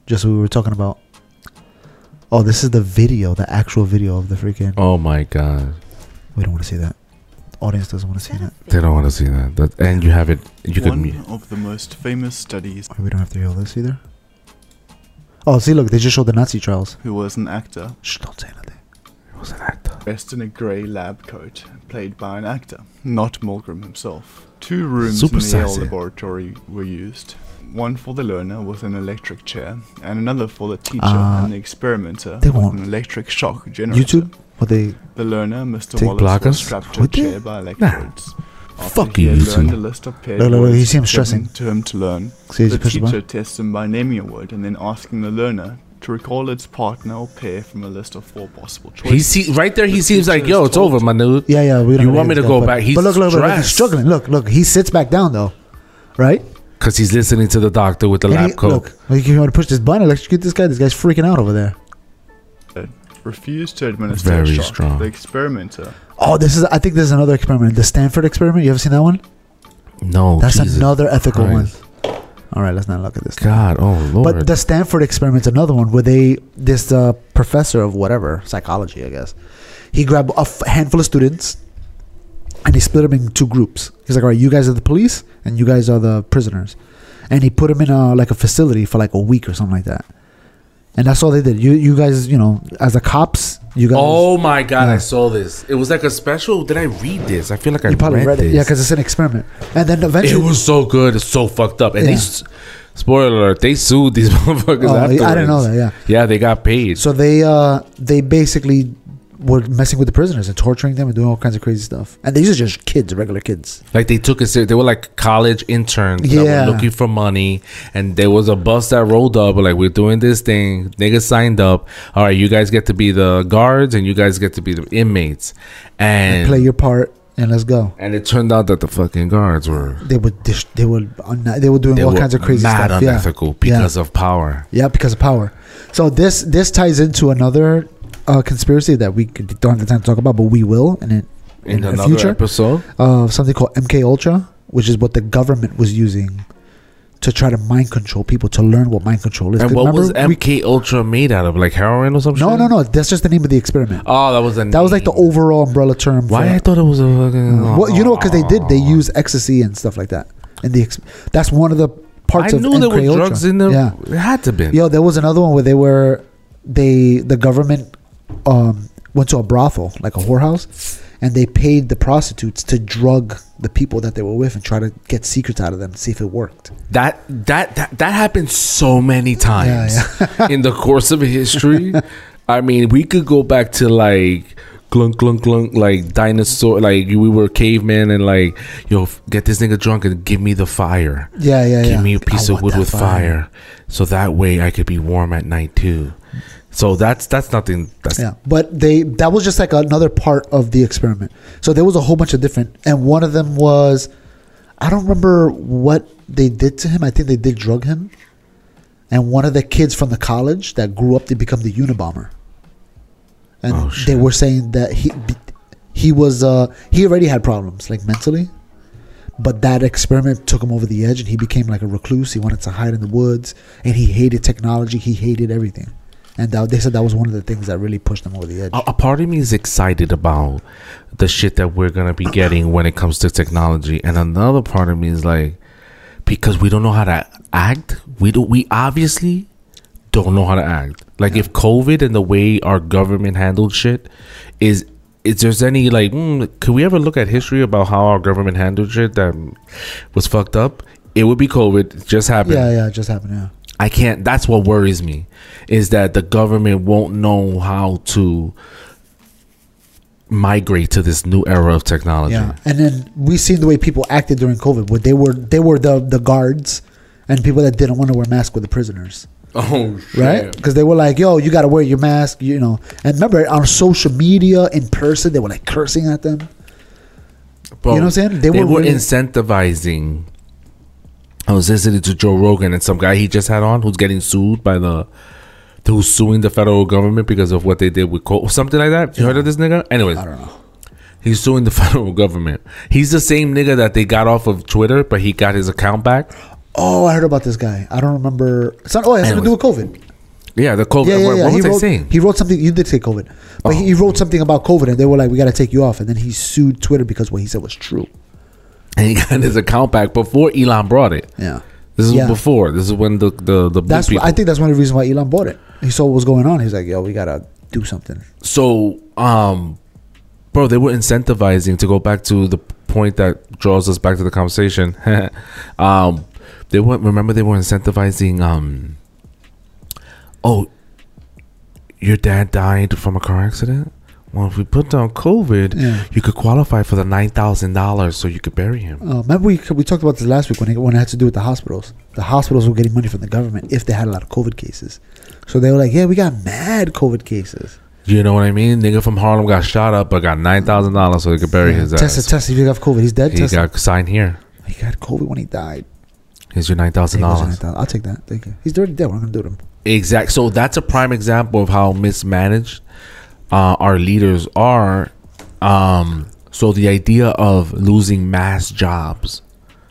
Just what we were talking about. Oh, this is the video, the actual video of the freaking. Oh my god. We don't want to see that. Audience doesn't want to see that. They don't want to see that. And you have it. You could One mute. of the most famous studies, We don't have to hear all this either. Oh, see, look, they just showed the Nazi trials. who was an actor, Shh, don't say nothing. It was an actor. dressed in a grey lab coat, played by an actor, not Milgram himself. 2 rooms Super in the Yale sassy. laboratory were used. One for the learner with an electric chair, and another for the teacher and the experimenter they with won't. an electric shock generator. YouTube? What they. The learner, Mr. Take Wallace, blockers? was strapped to a Would they? chair by electrodes. After Fuck he you, had YouTube. learned a list of paired Look, words he seems given stressing. to him to learn. See, The he pushed the teacher button. tests him by naming a word and then asking the learner to recall its partner or pair from a list of 4 possible choices. Right there. He The seems like, teacher yo, is it's over, told- my dude. Yeah, yeah. We don't You know want me this to guy, go but- back? He's but look, he's stressed. struggling. Look. He sits back down though, right? Because he's listening to the doctor with the And lab he, coat. look, like, you want to push this button, electrocute this guy. This guy's freaking out over there. refused to administer Very a shock. strong. The experimenter Oh, I think this is another experiment. The Stanford experiment. You ever seen that one? No, That's Jesus another ethical Christ. one. All right, let's not look at this. God, oh Lord. But the Stanford experiment's another one where this professor of whatever, psychology, I guess, he grabbed a handful of students and he split them in 2 groups. He's like, all right, you guys are the police and you guys are the prisoners. And he put them in a facility for like a week or something like that. And that's all they did. You guys, as the cops, you guys. Oh my God, Yeah. I saw this. It was like a special. Did I read this? I feel like I you probably read it. this. Yeah, because it's an experiment. And then It eventually. was so good. It's so fucked up. And Yeah. spoiler alert, they sued these motherfuckers Oh, I afterwards. didn't know that, yeah. Yeah, they got paid. So they basically were messing with the prisoners and torturing them and doing all kinds of crazy stuff. And these are just kids, regular kids. Like they took it serious. They were like college interns that Yeah. were looking for money, and there was a bus that rolled up. Like, we're doing this thing. Niggas signed up. All right, you guys get to be the guards, and you guys get to be the inmates. And Play your part and let's go. And it turned out that the fucking guards were They were doing all kinds of crazy mad stuff. unethical because of power. Yeah, because of power. So this ties into another conspiracy that we don't have the time to talk about, but we will in In the another future. episode, Something called MK Ultra, which is what the government was using to try to mind control people, to learn what mind control is. and 'Cause what was remember, MK Ultra made out of? Like heroin or something? No. That's just the name of the experiment. Oh, that was That was like the overall umbrella term. Why for, I thought it was a fucking. well, because they use ecstasy and stuff like that. And that's one of the parts I of knew there MK were Ultra. drugs in there. Yeah. It had to be. Yo, there was another one where the government went to a brothel, like a whorehouse, and they paid the prostitutes to drug the people that they were with and try to get secrets out of them to see if it worked. That happened so many times in the course of history. I mean, we could go back to like clunk clunk clunk, like dinosaur, like we were cavemen, and like, yo, get this nigga drunk and give me the fire. Yeah. Give me a piece I of want wood that with fire, so that way I could be warm at night too. So that's nothing. That's Yeah, but that was just like another part of the experiment. So there was a whole bunch of different, and one of them was, I don't remember what they did to him. I think they did drug him, and one of the kids from the college that grew up to become the Unabomber, and Oh, shit. they were saying that he already had problems like mentally, but that experiment took him over the edge, and he became like a recluse. He wanted to hide in the woods, and he hated technology. He hated everything. And they said that was one of the things that really pushed them over the edge. a part of me is excited about the shit that we're gonna be getting when it comes to technology, and another part of me is like, because we don't know how to act. We obviously don't know how to act. Like, if COVID and the way our government handled shit is there's any like, could we ever look at history about how our government handled shit that was fucked up? It would be COVID. It just happened. Yeah, it just happened. Yeah. I can't. That's what worries me, is that the government won't know how to migrate to this new era of technology. Yeah, and then we seen the way people acted during COVID. Where they were the guards and people that didn't want to wear masks with the prisoners. Oh, shit. Right? Because they were like, "Yo, you got to wear your mask," And remember, on social media, in person, they were like cursing at them. Bro, You know what I'm saying? They were really- incentivizing. I was listening to Joe Rogan and some guy he just had on who's getting sued who's suing the federal government because of what they did with something like that. You heard of this nigga? Anyways, I don't know. he's suing the federal government. He's the same nigga that they got off of Twitter, but he got his account back. Oh, I heard about this guy. I don't remember. It's not. Oh, it has to do with COVID. Yeah, the COVID. Yeah. What was I saying? He wrote something. You did say COVID, but he wrote something about COVID, and they were like, "We got to take you off." And then he sued Twitter because what he said was true. And he got his account back before Elon brought it. Yeah. This is before. This is when the That's people. I think that's one of the reasons why Elon bought it. He saw what was going on. He's like, "Yo, we gotta do something." So, bro, they were incentivizing, to go back to the point that draws us back to the conversation. They were incentivizing. Oh, your dad died from a car accident? Well, if we put down COVID, you could qualify for the $9,000 so you could bury him. Remember we talked about this last week when it had to do with the hospitals. The hospitals were getting money from the government if they had a lot of COVID cases. So they were like, yeah, we got mad COVID cases. You know what I mean? Nigga from Harlem got shot up but got $9,000 so they could bury his ass. Test if you got COVID. He's dead. He got signed here. He got COVID when he died. Here's your $9,000. I'll take that. Thank you. He's already dead. We're not going to do to him. Exactly. So that's a prime example of how mismanaged our leaders are. So the idea of losing mass jobs,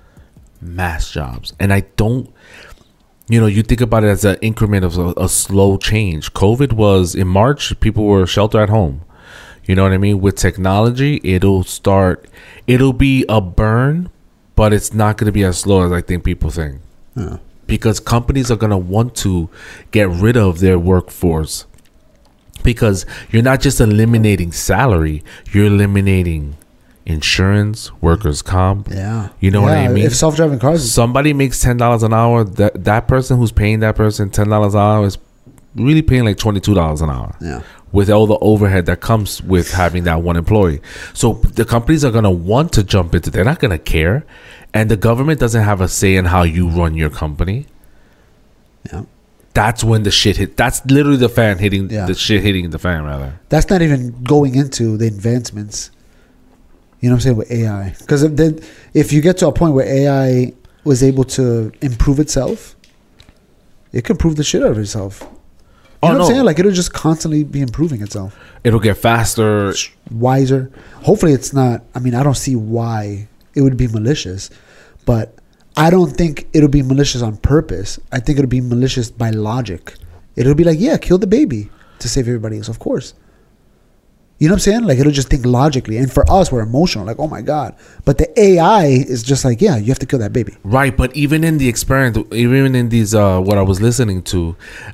and I don't, you think about it as an increment of a slow change. COVID was in March, people were shelter at home. You know what I mean? With technology, it'll be a burn, but it's not going to be as slow as I think people think. Because companies are going to want to get rid of their workforce. Because you're not just eliminating salary, you're eliminating insurance, workers' comp. Yeah. You know what I mean? If self-driving cars... Somebody makes $10 an hour, that person who's paying that person $10 an hour is really paying like $22 an hour. Yeah. With all the overhead that comes with having that one employee. So the companies are going to want to jump into. They're not going to care. And the government doesn't have a say in how you run your company. Yeah. That's when the shit hit. That's literally the fan hitting the shit hitting the fan, rather. That's not even going into the advancements. You know what I'm saying, with AI. Because if you get to a point where AI was able to improve itself, it can improve the shit out of itself. You know what I'm saying? Like, it'll just constantly be improving itself. It'll get faster. Wiser. Hopefully it's not... I mean, I don't see why it would be malicious. But I don't think it'll be malicious on purpose. I think it'll be malicious by logic. It'll be like, yeah, kill the baby to save everybody else. Of course. You know what I'm saying? Like, it'll just think logically. And for us, we're emotional. Like, oh, my God. But the AI is just like, yeah, you have to kill that baby. Right. But even in the experiment, even in these, what I was listening to...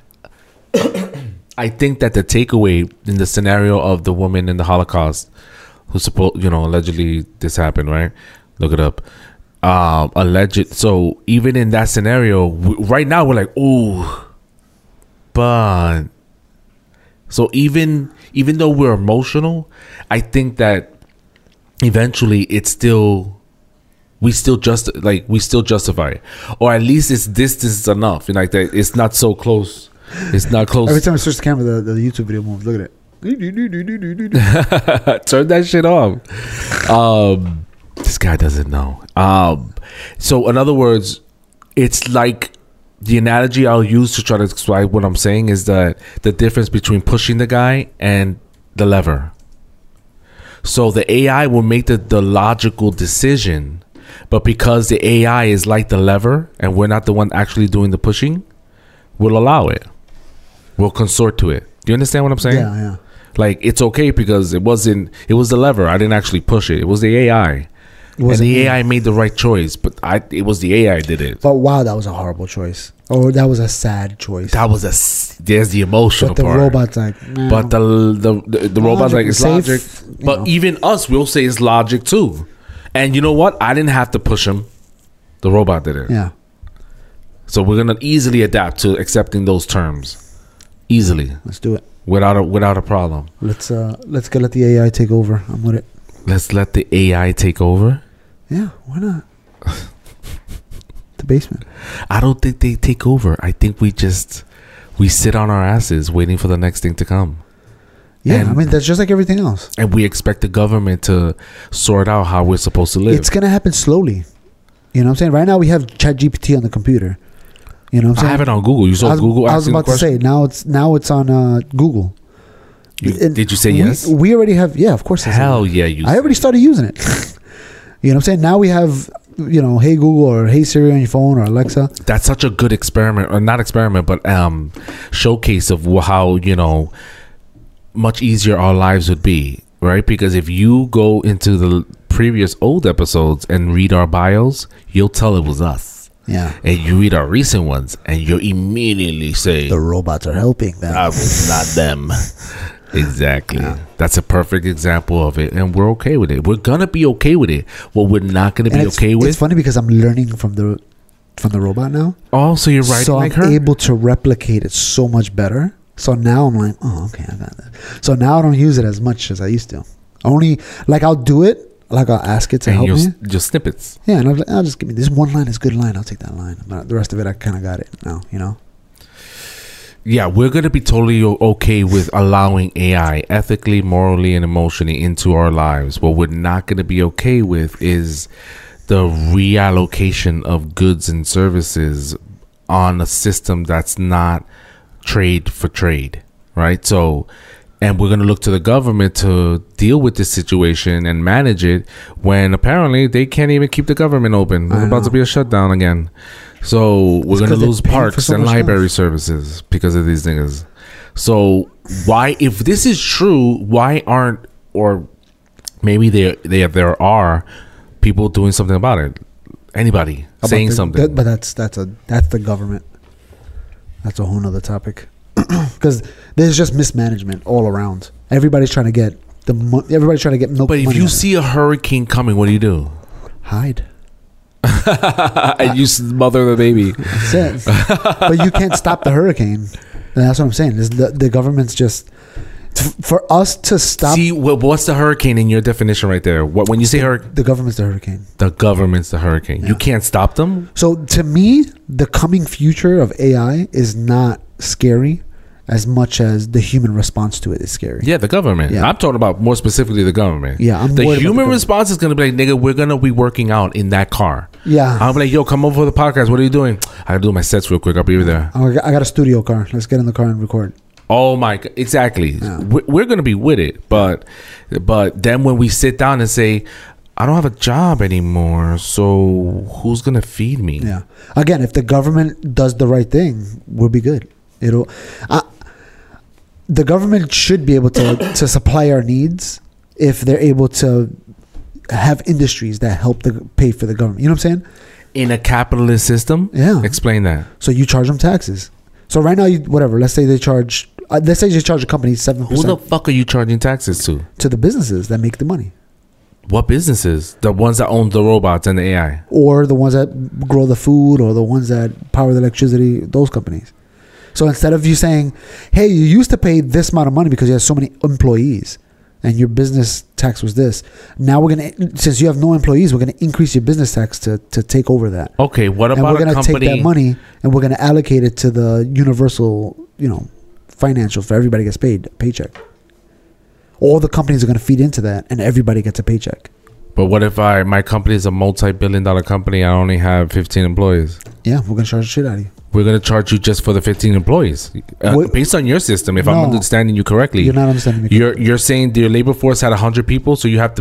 I think that the takeaway in the scenario of the woman in the Holocaust who allegedly this happened, right? Look it up. Alleged. So even in that scenario, right now we're like, ooh, but so even though we're emotional, I think that eventually we still justify it, or at least it's distance enough, like that it's not so close. It's not close. Every time I switch the camera, the YouTube video moves. Look at it. Turn that shit off. This guy doesn't know. So in other words, it's like the analogy I'll use to try to describe what I'm saying is that the difference between pushing the guy and the lever. So the AI will make the logical decision, but because the AI is like the lever and we're not the one actually doing the pushing, we'll allow it. We'll consort to it. Do you understand what I'm saying? Yeah. Like, it's okay because it was the lever. I didn't actually push it. It was the AI. And the AI made the right choice, but it was the AI did it. But wow, that was a horrible choice. Or that was a sad choice. There's the emotional part. But the robot's like, nah. But the robot's like, it's safe, logic. But even us, we'll say it's logic too. And you know what? I didn't have to push him. The robot did it. Yeah. So we're gonna easily adapt to accepting those terms. Easily. Let's do it. Without a let the AI take over. I'm with it. Let's let the AI take over. Yeah, why not? The basement. I don't think they take over. I think we sit on our asses waiting for the next thing to come. Yeah, I mean, that's just like everything else. And we expect the government to sort out how we're supposed to live. It's gonna happen slowly. You know what I'm saying? Right now we have ChatGPT on the computer. You know what I'm saying? I have it on Google. You saw Google. I was about to say now it's on Google. Did you say yes? We already have. Yeah, of course. Hell yeah! I already started using it. You know what I'm saying? Now we have Hey Google or Hey Siri on your phone or Alexa. That's such a good experiment, or not experiment, but showcase of how much easier our lives would be, right? Because if you go into the previous old episodes and read our bios, you'll tell it was us. Yeah. And you read our recent ones, and you'll immediately say the robots are helping them. Not them. Exactly. Yeah. That's a perfect example of it, and we're okay with it. We're gonna be okay with it. What we're not gonna be okay with. It's funny because I'm learning from the robot now. Oh, so you're writing so like I'm her? able to replicate it so much better. So now I'm like, oh, okay, I got that. So now I don't use it as much as I used to. Only I'll do it. I'll ask it to help me. Just snippets. Yeah, and I'll just give me this one line is a good line. I'll take that line. But the rest of it, I kind of got it now. Yeah, we're going to be totally okay with allowing AI ethically, morally, and emotionally into our lives. What we're not going to be okay with is the reallocation of goods and services on a system that's not trade for trade, right? So, and we're going to look to the government to deal with this situation and manage it when apparently they can't even keep the government open. There's about to be a shutdown again. So we're going to lose parks and library services because of these niggas. So why, if this is true, why aren't, or maybe there are people doing something about it? Anybody saying something? But that's the government. That's a whole nother topic. Because there's just mismanagement all around. Everybody's trying to get everybody's trying to get milk. But if you see a hurricane coming, what do? Hide. And you smother the baby. That's it. But you can't stop the hurricane. And that's what I'm saying. Is the government's just for us to stop. See, what's the hurricane in your definition right there? What when you say hurricane? The government's the hurricane. The government's the hurricane. Yeah. You can't stop them. So to me, the coming future of AI is not scary as much as the human response to it is scary. Yeah, the government. Yeah. I'm talking about more specifically the government. Yeah, the human response is going to be like, nigga, we're going to be working out in that car. Yeah. I'll be like, yo, come over for the podcast. What are you doing? I got to do my sets real quick. I'll be there. I got a studio car. Let's get in the car and record. Oh my God. Exactly. Yeah. We're going to be with it. But then when we sit down and say, I don't have a job anymore, so who's going to feed me? Yeah. Again, if the government does the right thing, we'll be good. The government should be able to supply our needs if they're able to have industries that help pay for the government. You know what I'm saying? In a capitalist system? Yeah. Explain that. So you charge them taxes. So right now, let's say they charge a company 7%. Who the fuck are you charging taxes to? To the businesses that make the money. What businesses? The ones that own the robots and the AI? Or the ones that grow the food, or the ones that power the electricity, those companies. So instead of you saying, hey, you used to pay this amount of money because you had so many employees and your business tax was this. Now since you have no employees, we're going to increase your business tax to take over that. Okay, what about and we're a going to company? take that money and we're going to allocate it to the universal, financial for everybody gets paid, paycheck. All the companies are going to feed into that and everybody gets a paycheck. But what if my company is a multi-billion-dollar company? I only have 15 employees. Yeah, we're going to charge the shit out of you. We're going to charge you just for the 15 employees. Based on your system, if I'm understanding you correctly. You're not understanding me correctly. You're saying your labor force had 100 people, so you have to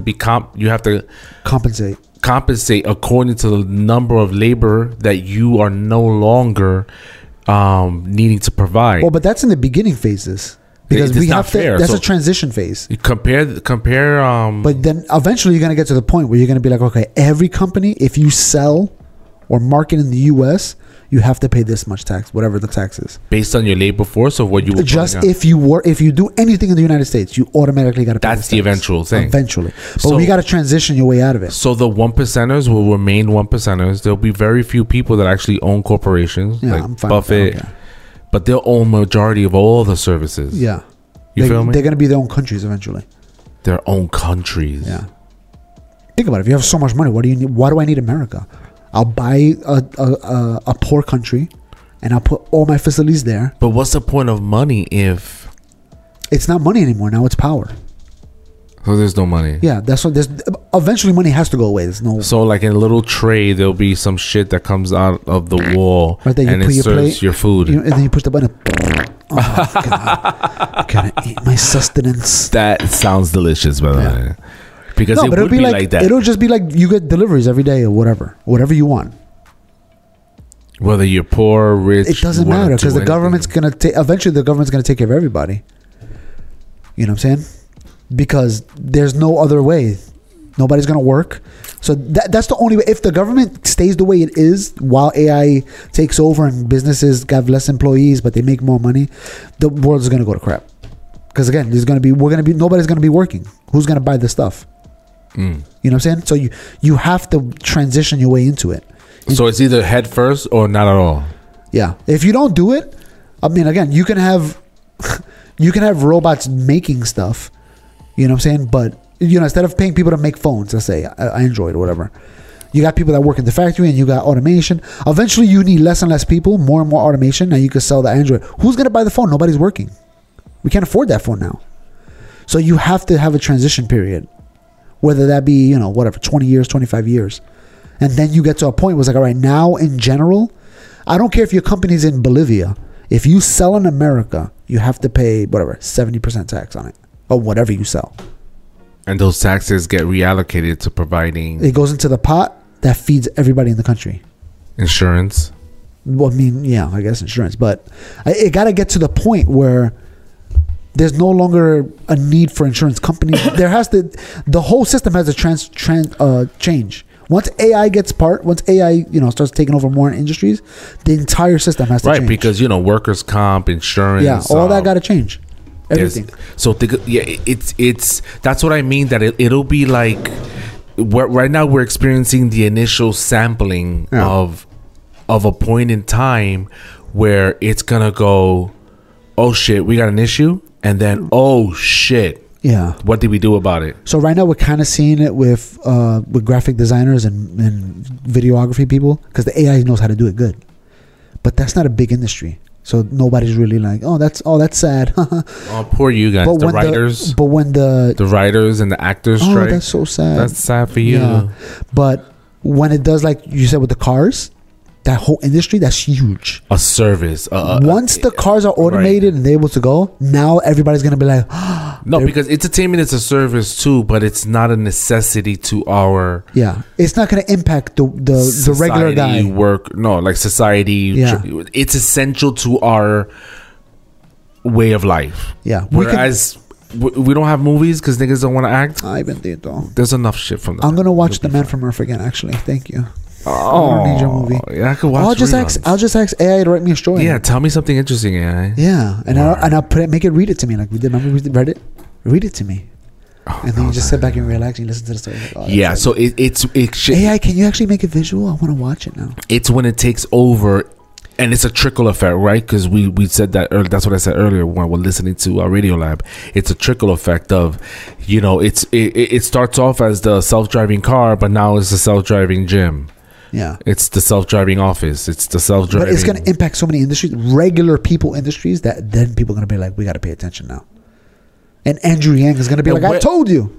compensate according to the number of labor that you are no longer needing to provide. Well, but that's in the beginning phases. Because we have to. That's a transition phase. You compare. But then eventually you're going to get to the point where you're going to be like, okay, every company, if you sell or market in the U.S., you have to pay this much tax, whatever the tax is. Based on your labor force or what you were just if you do anything in the United States, you automatically got to pay. That's the eventual thing. Eventually, but we got to transition your way out of it. So the 1%ers will remain 1%ers. There'll be very few people that actually own corporations, like Buffett. But they'll own majority of all the services. Yeah. You feel me? They're going to be their own countries eventually. Their own countries. Yeah. Think about it. If you have so much money, what do you need? Why do I need America? I'll buy a poor country and I'll put all my facilities there. But what's the point of money if... It's not money anymore. Now it's power. So there's no money. Yeah, that's what. Eventually, money has to go away. There's no. So like in a little tray, there'll be some shit that comes out of the wall, right there, and it serves your food. And then you push the button. Oh God! Can I eat my sustenance? That sounds delicious, by the way. Because No, it but would it'll be be like that. It'll just be like you get deliveries every day or whatever you want. Whether you're poor, rich, It doesn't you wanna matter do because the anything. government's gonna eventually the government's gonna take care of everybody. You know what I'm saying? Because there's no other way. Nobody's gonna work. So that's the only way. If the government stays the way it is while AI takes over and businesses have less employees but they make more money, the world is gonna go to crap. Because again, nobody's gonna be working. Who's gonna buy the stuff? You know what I'm saying? So you have to transition your way into it. So it's either head first or not at all. Yeah. If you don't do it, I mean, again, you can have robots making stuff. You know what I'm saying? But instead of paying people to make phones, let's say Android or whatever, you got people that work in the factory and you got automation. Eventually, you need less and less people, more and more automation, and you can sell the Android. Who's gonna buy the phone? Nobody's working. We can't afford that phone now. So you have to have a transition period, whether that be 20 years, 25 years. And then you get to a point where it's like, all right, now in general, I don't care if your company's in Bolivia. If you sell in America, you have to pay 70% tax on it or whatever you sell. And those taxes get reallocated to providing It goes into the pot that feeds everybody in the country. insurance. Well, I mean, yeah, I guess insurance, but it got to get to the point where there's no longer a need for insurance companies. The whole system has to change. Once AI starts taking over more industries, the entire system has to change. Right, because workers' comp, insurance. Yeah, all that got to change. Everything. So it's that's what I mean. That it'll be like right now we're experiencing the initial sampling of a point in time where it's gonna go, oh shit, we got an issue, and then oh shit. Yeah. What did we do about it? So right now we're kind of seeing it with graphic designers and videography people because the AI knows how to do it good, but that's not a big industry. So nobody's really like, oh, that's sad. Oh, poor you guys. But The when writers. But when the writers and the actors oh, strike. that's so sad. That's sad for you. Yeah. But when it does, like you said with the cars, that whole industry, that's huge. A service. Once the cars are automated and they're able to go, now everybody's going to be like, no, because entertainment is a service too, but it's not a necessity to our it's not going to impact the regular guy. Work. No, like society. Yeah. It's essential to our way of life. Yeah. Whereas we don't have movies because niggas don't want to act. I even did though. There's enough shit from that. I'm going to watch The Man from Earth again, actually. Thank you. Oh, I don't need your movie. Yeah, I could watch. I'll just ask AI to write me a story. Yeah, tell me something interesting, AI. Yeah, and I'll make it read it to me like we did. Remember we read it? Read it to me. And then you just sit back and relax and listen to the story. Like, oh, yeah, so it AI, can you actually make it visual? I want to watch it now. It's when it takes over, and it's a trickle effect, right? Because we said that earlier. That's what I said earlier when we're listening to our Radio Lab. It's a trickle effect of, it starts off as the self-driving car, but now it's the self-driving gym. Yeah, it's the self-driving office. It's the self-driving. But it's going to impact so many industries, regular people industries, that then people are going to be like, we got to pay attention now. And Andrew Yang is going to be I told you.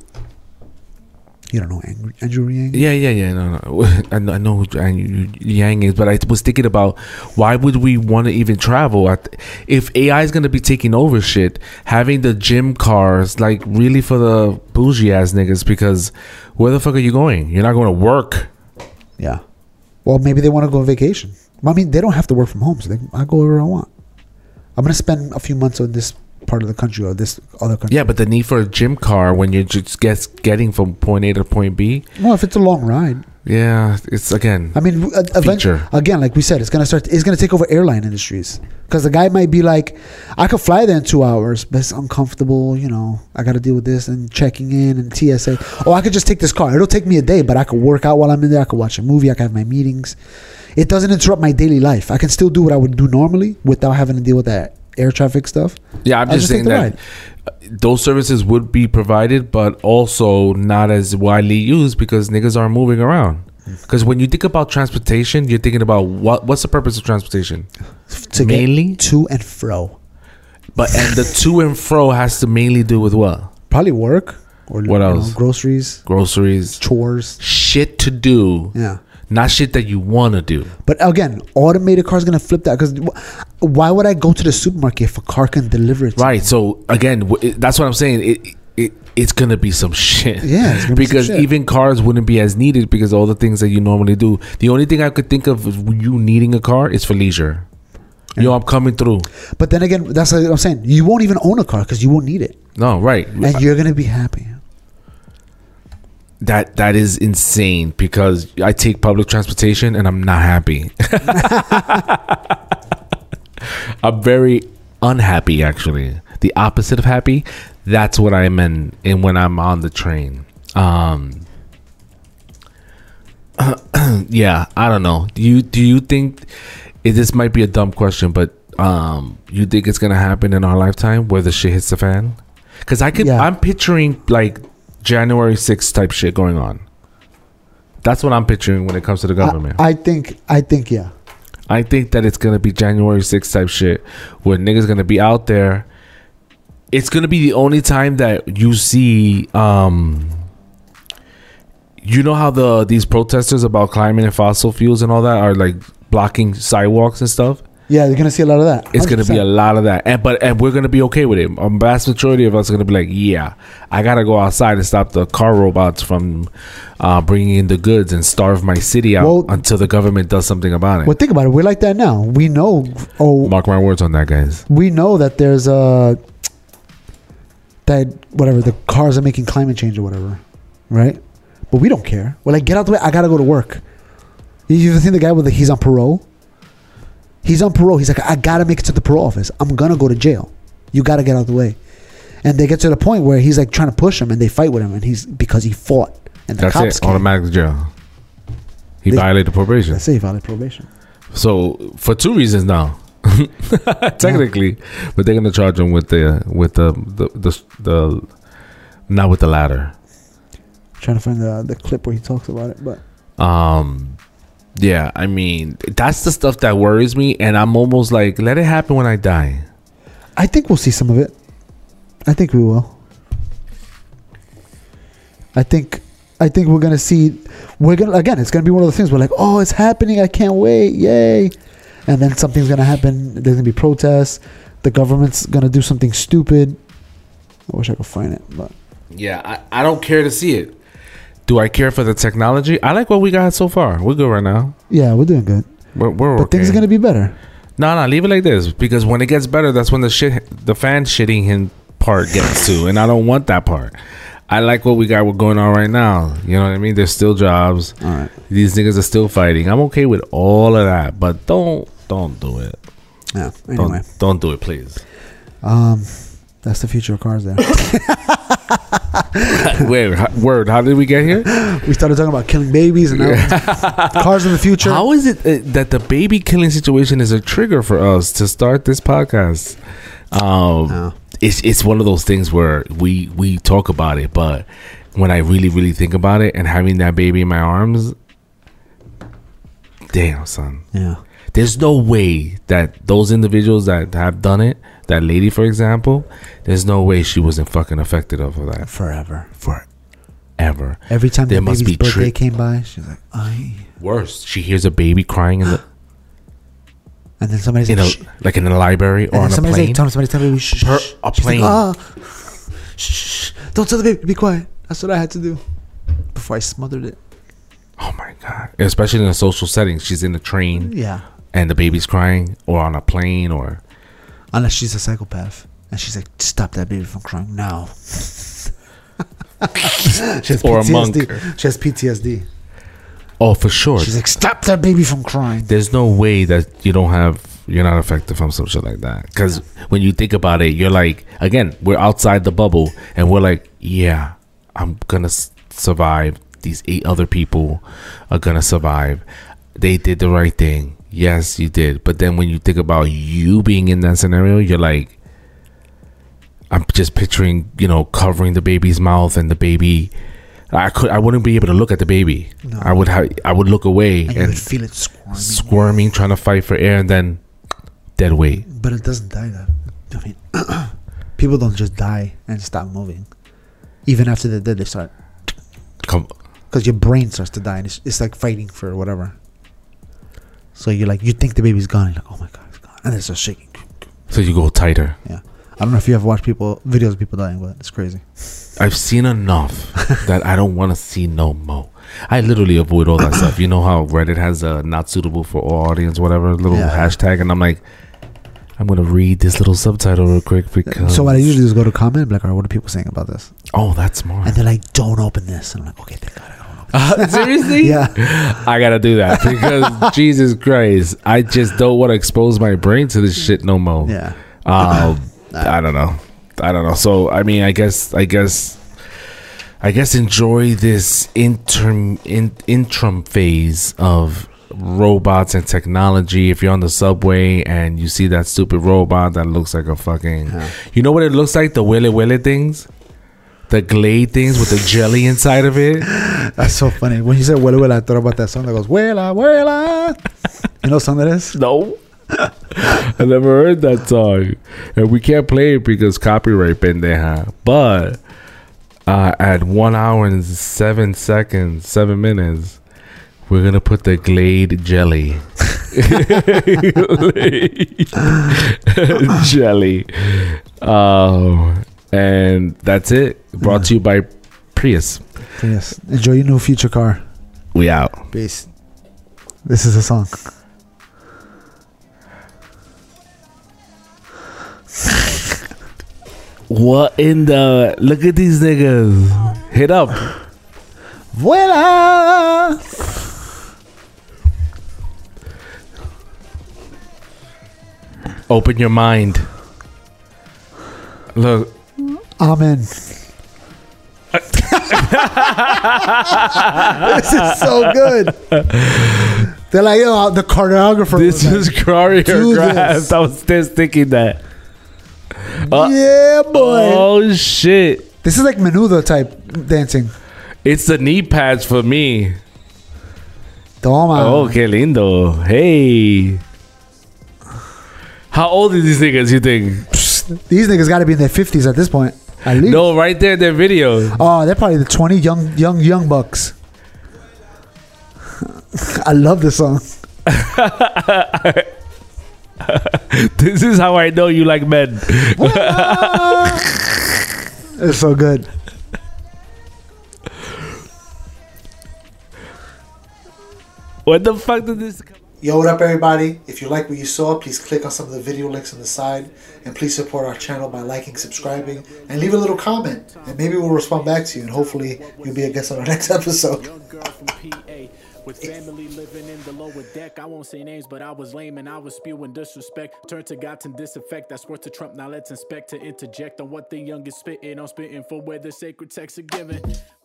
You don't know Andrew Yang? Yeah. No. I know who Andrew Yang is, but I was thinking about why would we want to even travel? If AI is going to be taking over shit, having the gym cars, like really for the bougie ass niggas, because where the fuck are you going? You're not going to work. Yeah. Well, maybe they want to go on vacation. I mean, they don't have to work from home, so I go wherever I want. I'm going to spend a few months in this part of the country or this other country. Yeah, but the need for a gym car when you're just getting from point A to point B. Well, if it's a long ride. Yeah, it's again. I mean, eventually, again, like we said, it's gonna take over airline industries because the guy might be like, I could fly there in 2 hours, but it's uncomfortable. I got to deal with this and checking in and TSA. Oh, I could just take this car. It'll take me a day, but I could work out while I'm in there. I could watch a movie. I could have my meetings. It doesn't interrupt my daily life. I can still do what I would do normally without having to deal with that air traffic stuff. Yeah, I'm just saying that those services would be provided, but also not as widely used because niggas aren't moving around. Because when you think about transportation, you're thinking about what's the purpose of transportation? Mainly to and fro. And the to and fro has to mainly do with what? Probably work or what else? Groceries, chores, shit to do. Yeah. Not shit that you want to do. But again, automated car's going to flip that because why would I go to the supermarket if a car can deliver it to right. me? So again, that's what I'm saying. it's gonna be some shit. Yeah, it's gonna be some because shit. even cars wouldn't be as needed because all the things that you normally do. The only thing I could think of you needing a car is for leisure. Yo, I'm coming through. But then again, that's what I'm saying. You won't even own a car because you won't need it, No, right. and you're gonna be happy. That is insane because I take public transportation and I'm not happy. I'm very unhappy, actually. The opposite of happy. That's what I'm in when I'm on the train. Yeah, I don't know. Do you think this might be a dumb question, but you think it's gonna happen in our lifetime where the shit hits the fan? Because I'm picturing like January 6th type shit going on. That's what I'm picturing when it comes to the government. I think, yeah. I think that it's gonna be January 6th type shit where niggas gonna be out there. It's gonna be the only time that you see you know how these protesters about climate and fossil fuels and all that are like blocking sidewalks and stuff? Yeah, you're gonna see a lot of that. 100%. It's gonna be a lot of that, and we're gonna be okay with it. A vast majority of us are gonna be like, yeah, I gotta go outside and stop the car robots from bringing in the goods and starve my city out until the government does something about it. Well, think about it. We're like that now. We know. Mark my words on that, guys. We know that there's that whatever the cars are making climate change or whatever, right? But we don't care. We're like, get out the way. I gotta go to work. You ever seen the guy he's on parole? He's on parole. He's like, I gotta make it to the parole office. I'm gonna go to jail. You gotta get out of the way. And they get to the point where he's like trying to push him, and they fight with him, and because he fought, and the cops came. Automatic jail. He violated probation. Let's say he violated probation. So for 2 reasons now, technically, but they're gonna charge him with the not with the latter. Trying to find the clip where he talks about it, but yeah, I mean, that's the stuff that worries me, and I'm almost like, let it happen when I die. I think we'll see some of it. I think we will. I think we're gonna see. Again, it's gonna be one of those things where like, oh, it's happening. I can't wait. Yay! And then something's gonna happen. There's gonna be protests. The government's gonna do something stupid. I wish I could find it, but yeah, I don't care to see it. Do I care for the technology? I like what we got so far. We're good right now. Yeah, we're doing good. We're but okay. Things are gonna be better. No, leave it like this, because when it gets better, that's when the fan shitting him part gets to, and I don't want that part. I like what we got going on right now. You know what I mean? There's still jobs. All right. These niggas are still fighting. I'm okay with all of that, but don't do it. Yeah. Anyway, don't do it, please. That's the future of cars. There. Word. How did we get here? We started talking about killing babies and now cars in the future. How is it that the baby killing situation is a trigger for us to start this podcast? It's one of those things where we talk about it, but when I really, really think about it and having that baby in my arms, damn, son. Yeah. There's no way that those individuals that have done it, that lady, for example, there's no way she wasn't fucking affected of that. Forever. Every time the baby's birthday came by, she's like, "Ay." Worse, she hears a baby crying in the. And then somebody's like in a library or on a plane. Somebody's telling me, shh. A plane. Like, shh. Don't tell the baby. Be quiet. That's what I had to do before I smothered it. Oh my god! Especially in a social setting, she's in the train. Yeah. And the baby's crying, or on a plane, or unless she's a psychopath and she's like, stop that baby from crying now. She has or PTSD. A monk. She has PTSD. Oh, for sure. She's like, stop that baby from crying. There's no way that you're not affected from some shit like that. Because when you think about it, you're like, again, we're outside the bubble, and we're like, yeah, I'm gonna survive. These 8 other people are gonna survive. They did the right thing. Yes, you did. But then when you think about you being in that scenario, you're like, I'm just picturing, covering the baby's mouth and the baby. I wouldn't be able to look at the baby. No. I would look away and would feel it squirming, trying to fight for air, and then dead weight. But it doesn't die that. I mean, people don't just die and stop moving. Even after they're dead, they start. Because your brain starts to die, and it's like fighting for whatever. So you think the baby's gone. You're like, oh my god, it's gone, and it starts shaking. So you go tighter. Yeah, I don't know if you ever watched videos of people dying, but it's crazy. I've seen enough that I don't want to see no more. I literally avoid all that stuff. You know how Reddit has a not suitable for all audience, whatever little hashtag, and I'm like, I'm gonna read this little subtitle real quick because. So what I usually do is go to comment and be like, all right, what are people saying about this? Oh, that's smart. And they're like, don't open this. And I'm like, okay, thank God I don't open this. Seriously? Yeah. I gotta do that because Jesus Christ, I just don't want to expose my brain to this shit no more. Yeah. I don't know. So I mean, I guess enjoy this interim phase of robots and technology. If you're on the subway and you see that stupid robot that looks like a fucking, you know what it looks like? The Wele things, the Glade things with the jelly inside of it. That's so funny. When you said Wela Wela, I thought about that song that goes Wela Wela. You know what song that is? No. I never heard that song, and we can't play it because copyright pendeja. But at 1 hour and 7 minutes, we're gonna put the Glade jelly. Jelly. And that's it. Brought to you by Prius. Enjoy your new future car. We out. Peace. This is a song. What in the... Look at these niggas. Hit up. Voila! Open your mind. Look. Amen. This is so good. They're like, yo, the choreographer. This is choreographed. I was just thinking that. Yeah, boy. Oh, shit. This is like menudo type dancing. It's the knee pads for me. Toma. Oh, que lindo. Hey. How old are these niggas, you think? These niggas got to be in their 50s at this point. At least. No, right there, their video. Oh, they're probably the 20 young bucks. I love this song. This is how I know you like men. It's so good. What the fuck did this come? Yo, what up, everybody? If you like what you saw, please click on some of the video links on the side, and please support our channel by liking, subscribing, and leave a little comment, and maybe we'll respond back to you, and hopefully you'll be a guest on our next episode. Young girl from PA with family living in the lower deck. I won't say names, but I was lame and I was spewing disrespect. Turn to God and disaffect. That's worth to Trump. Now let's inspect to interject on what the youngest spitting. I'm spitting for where the sacred texts are given.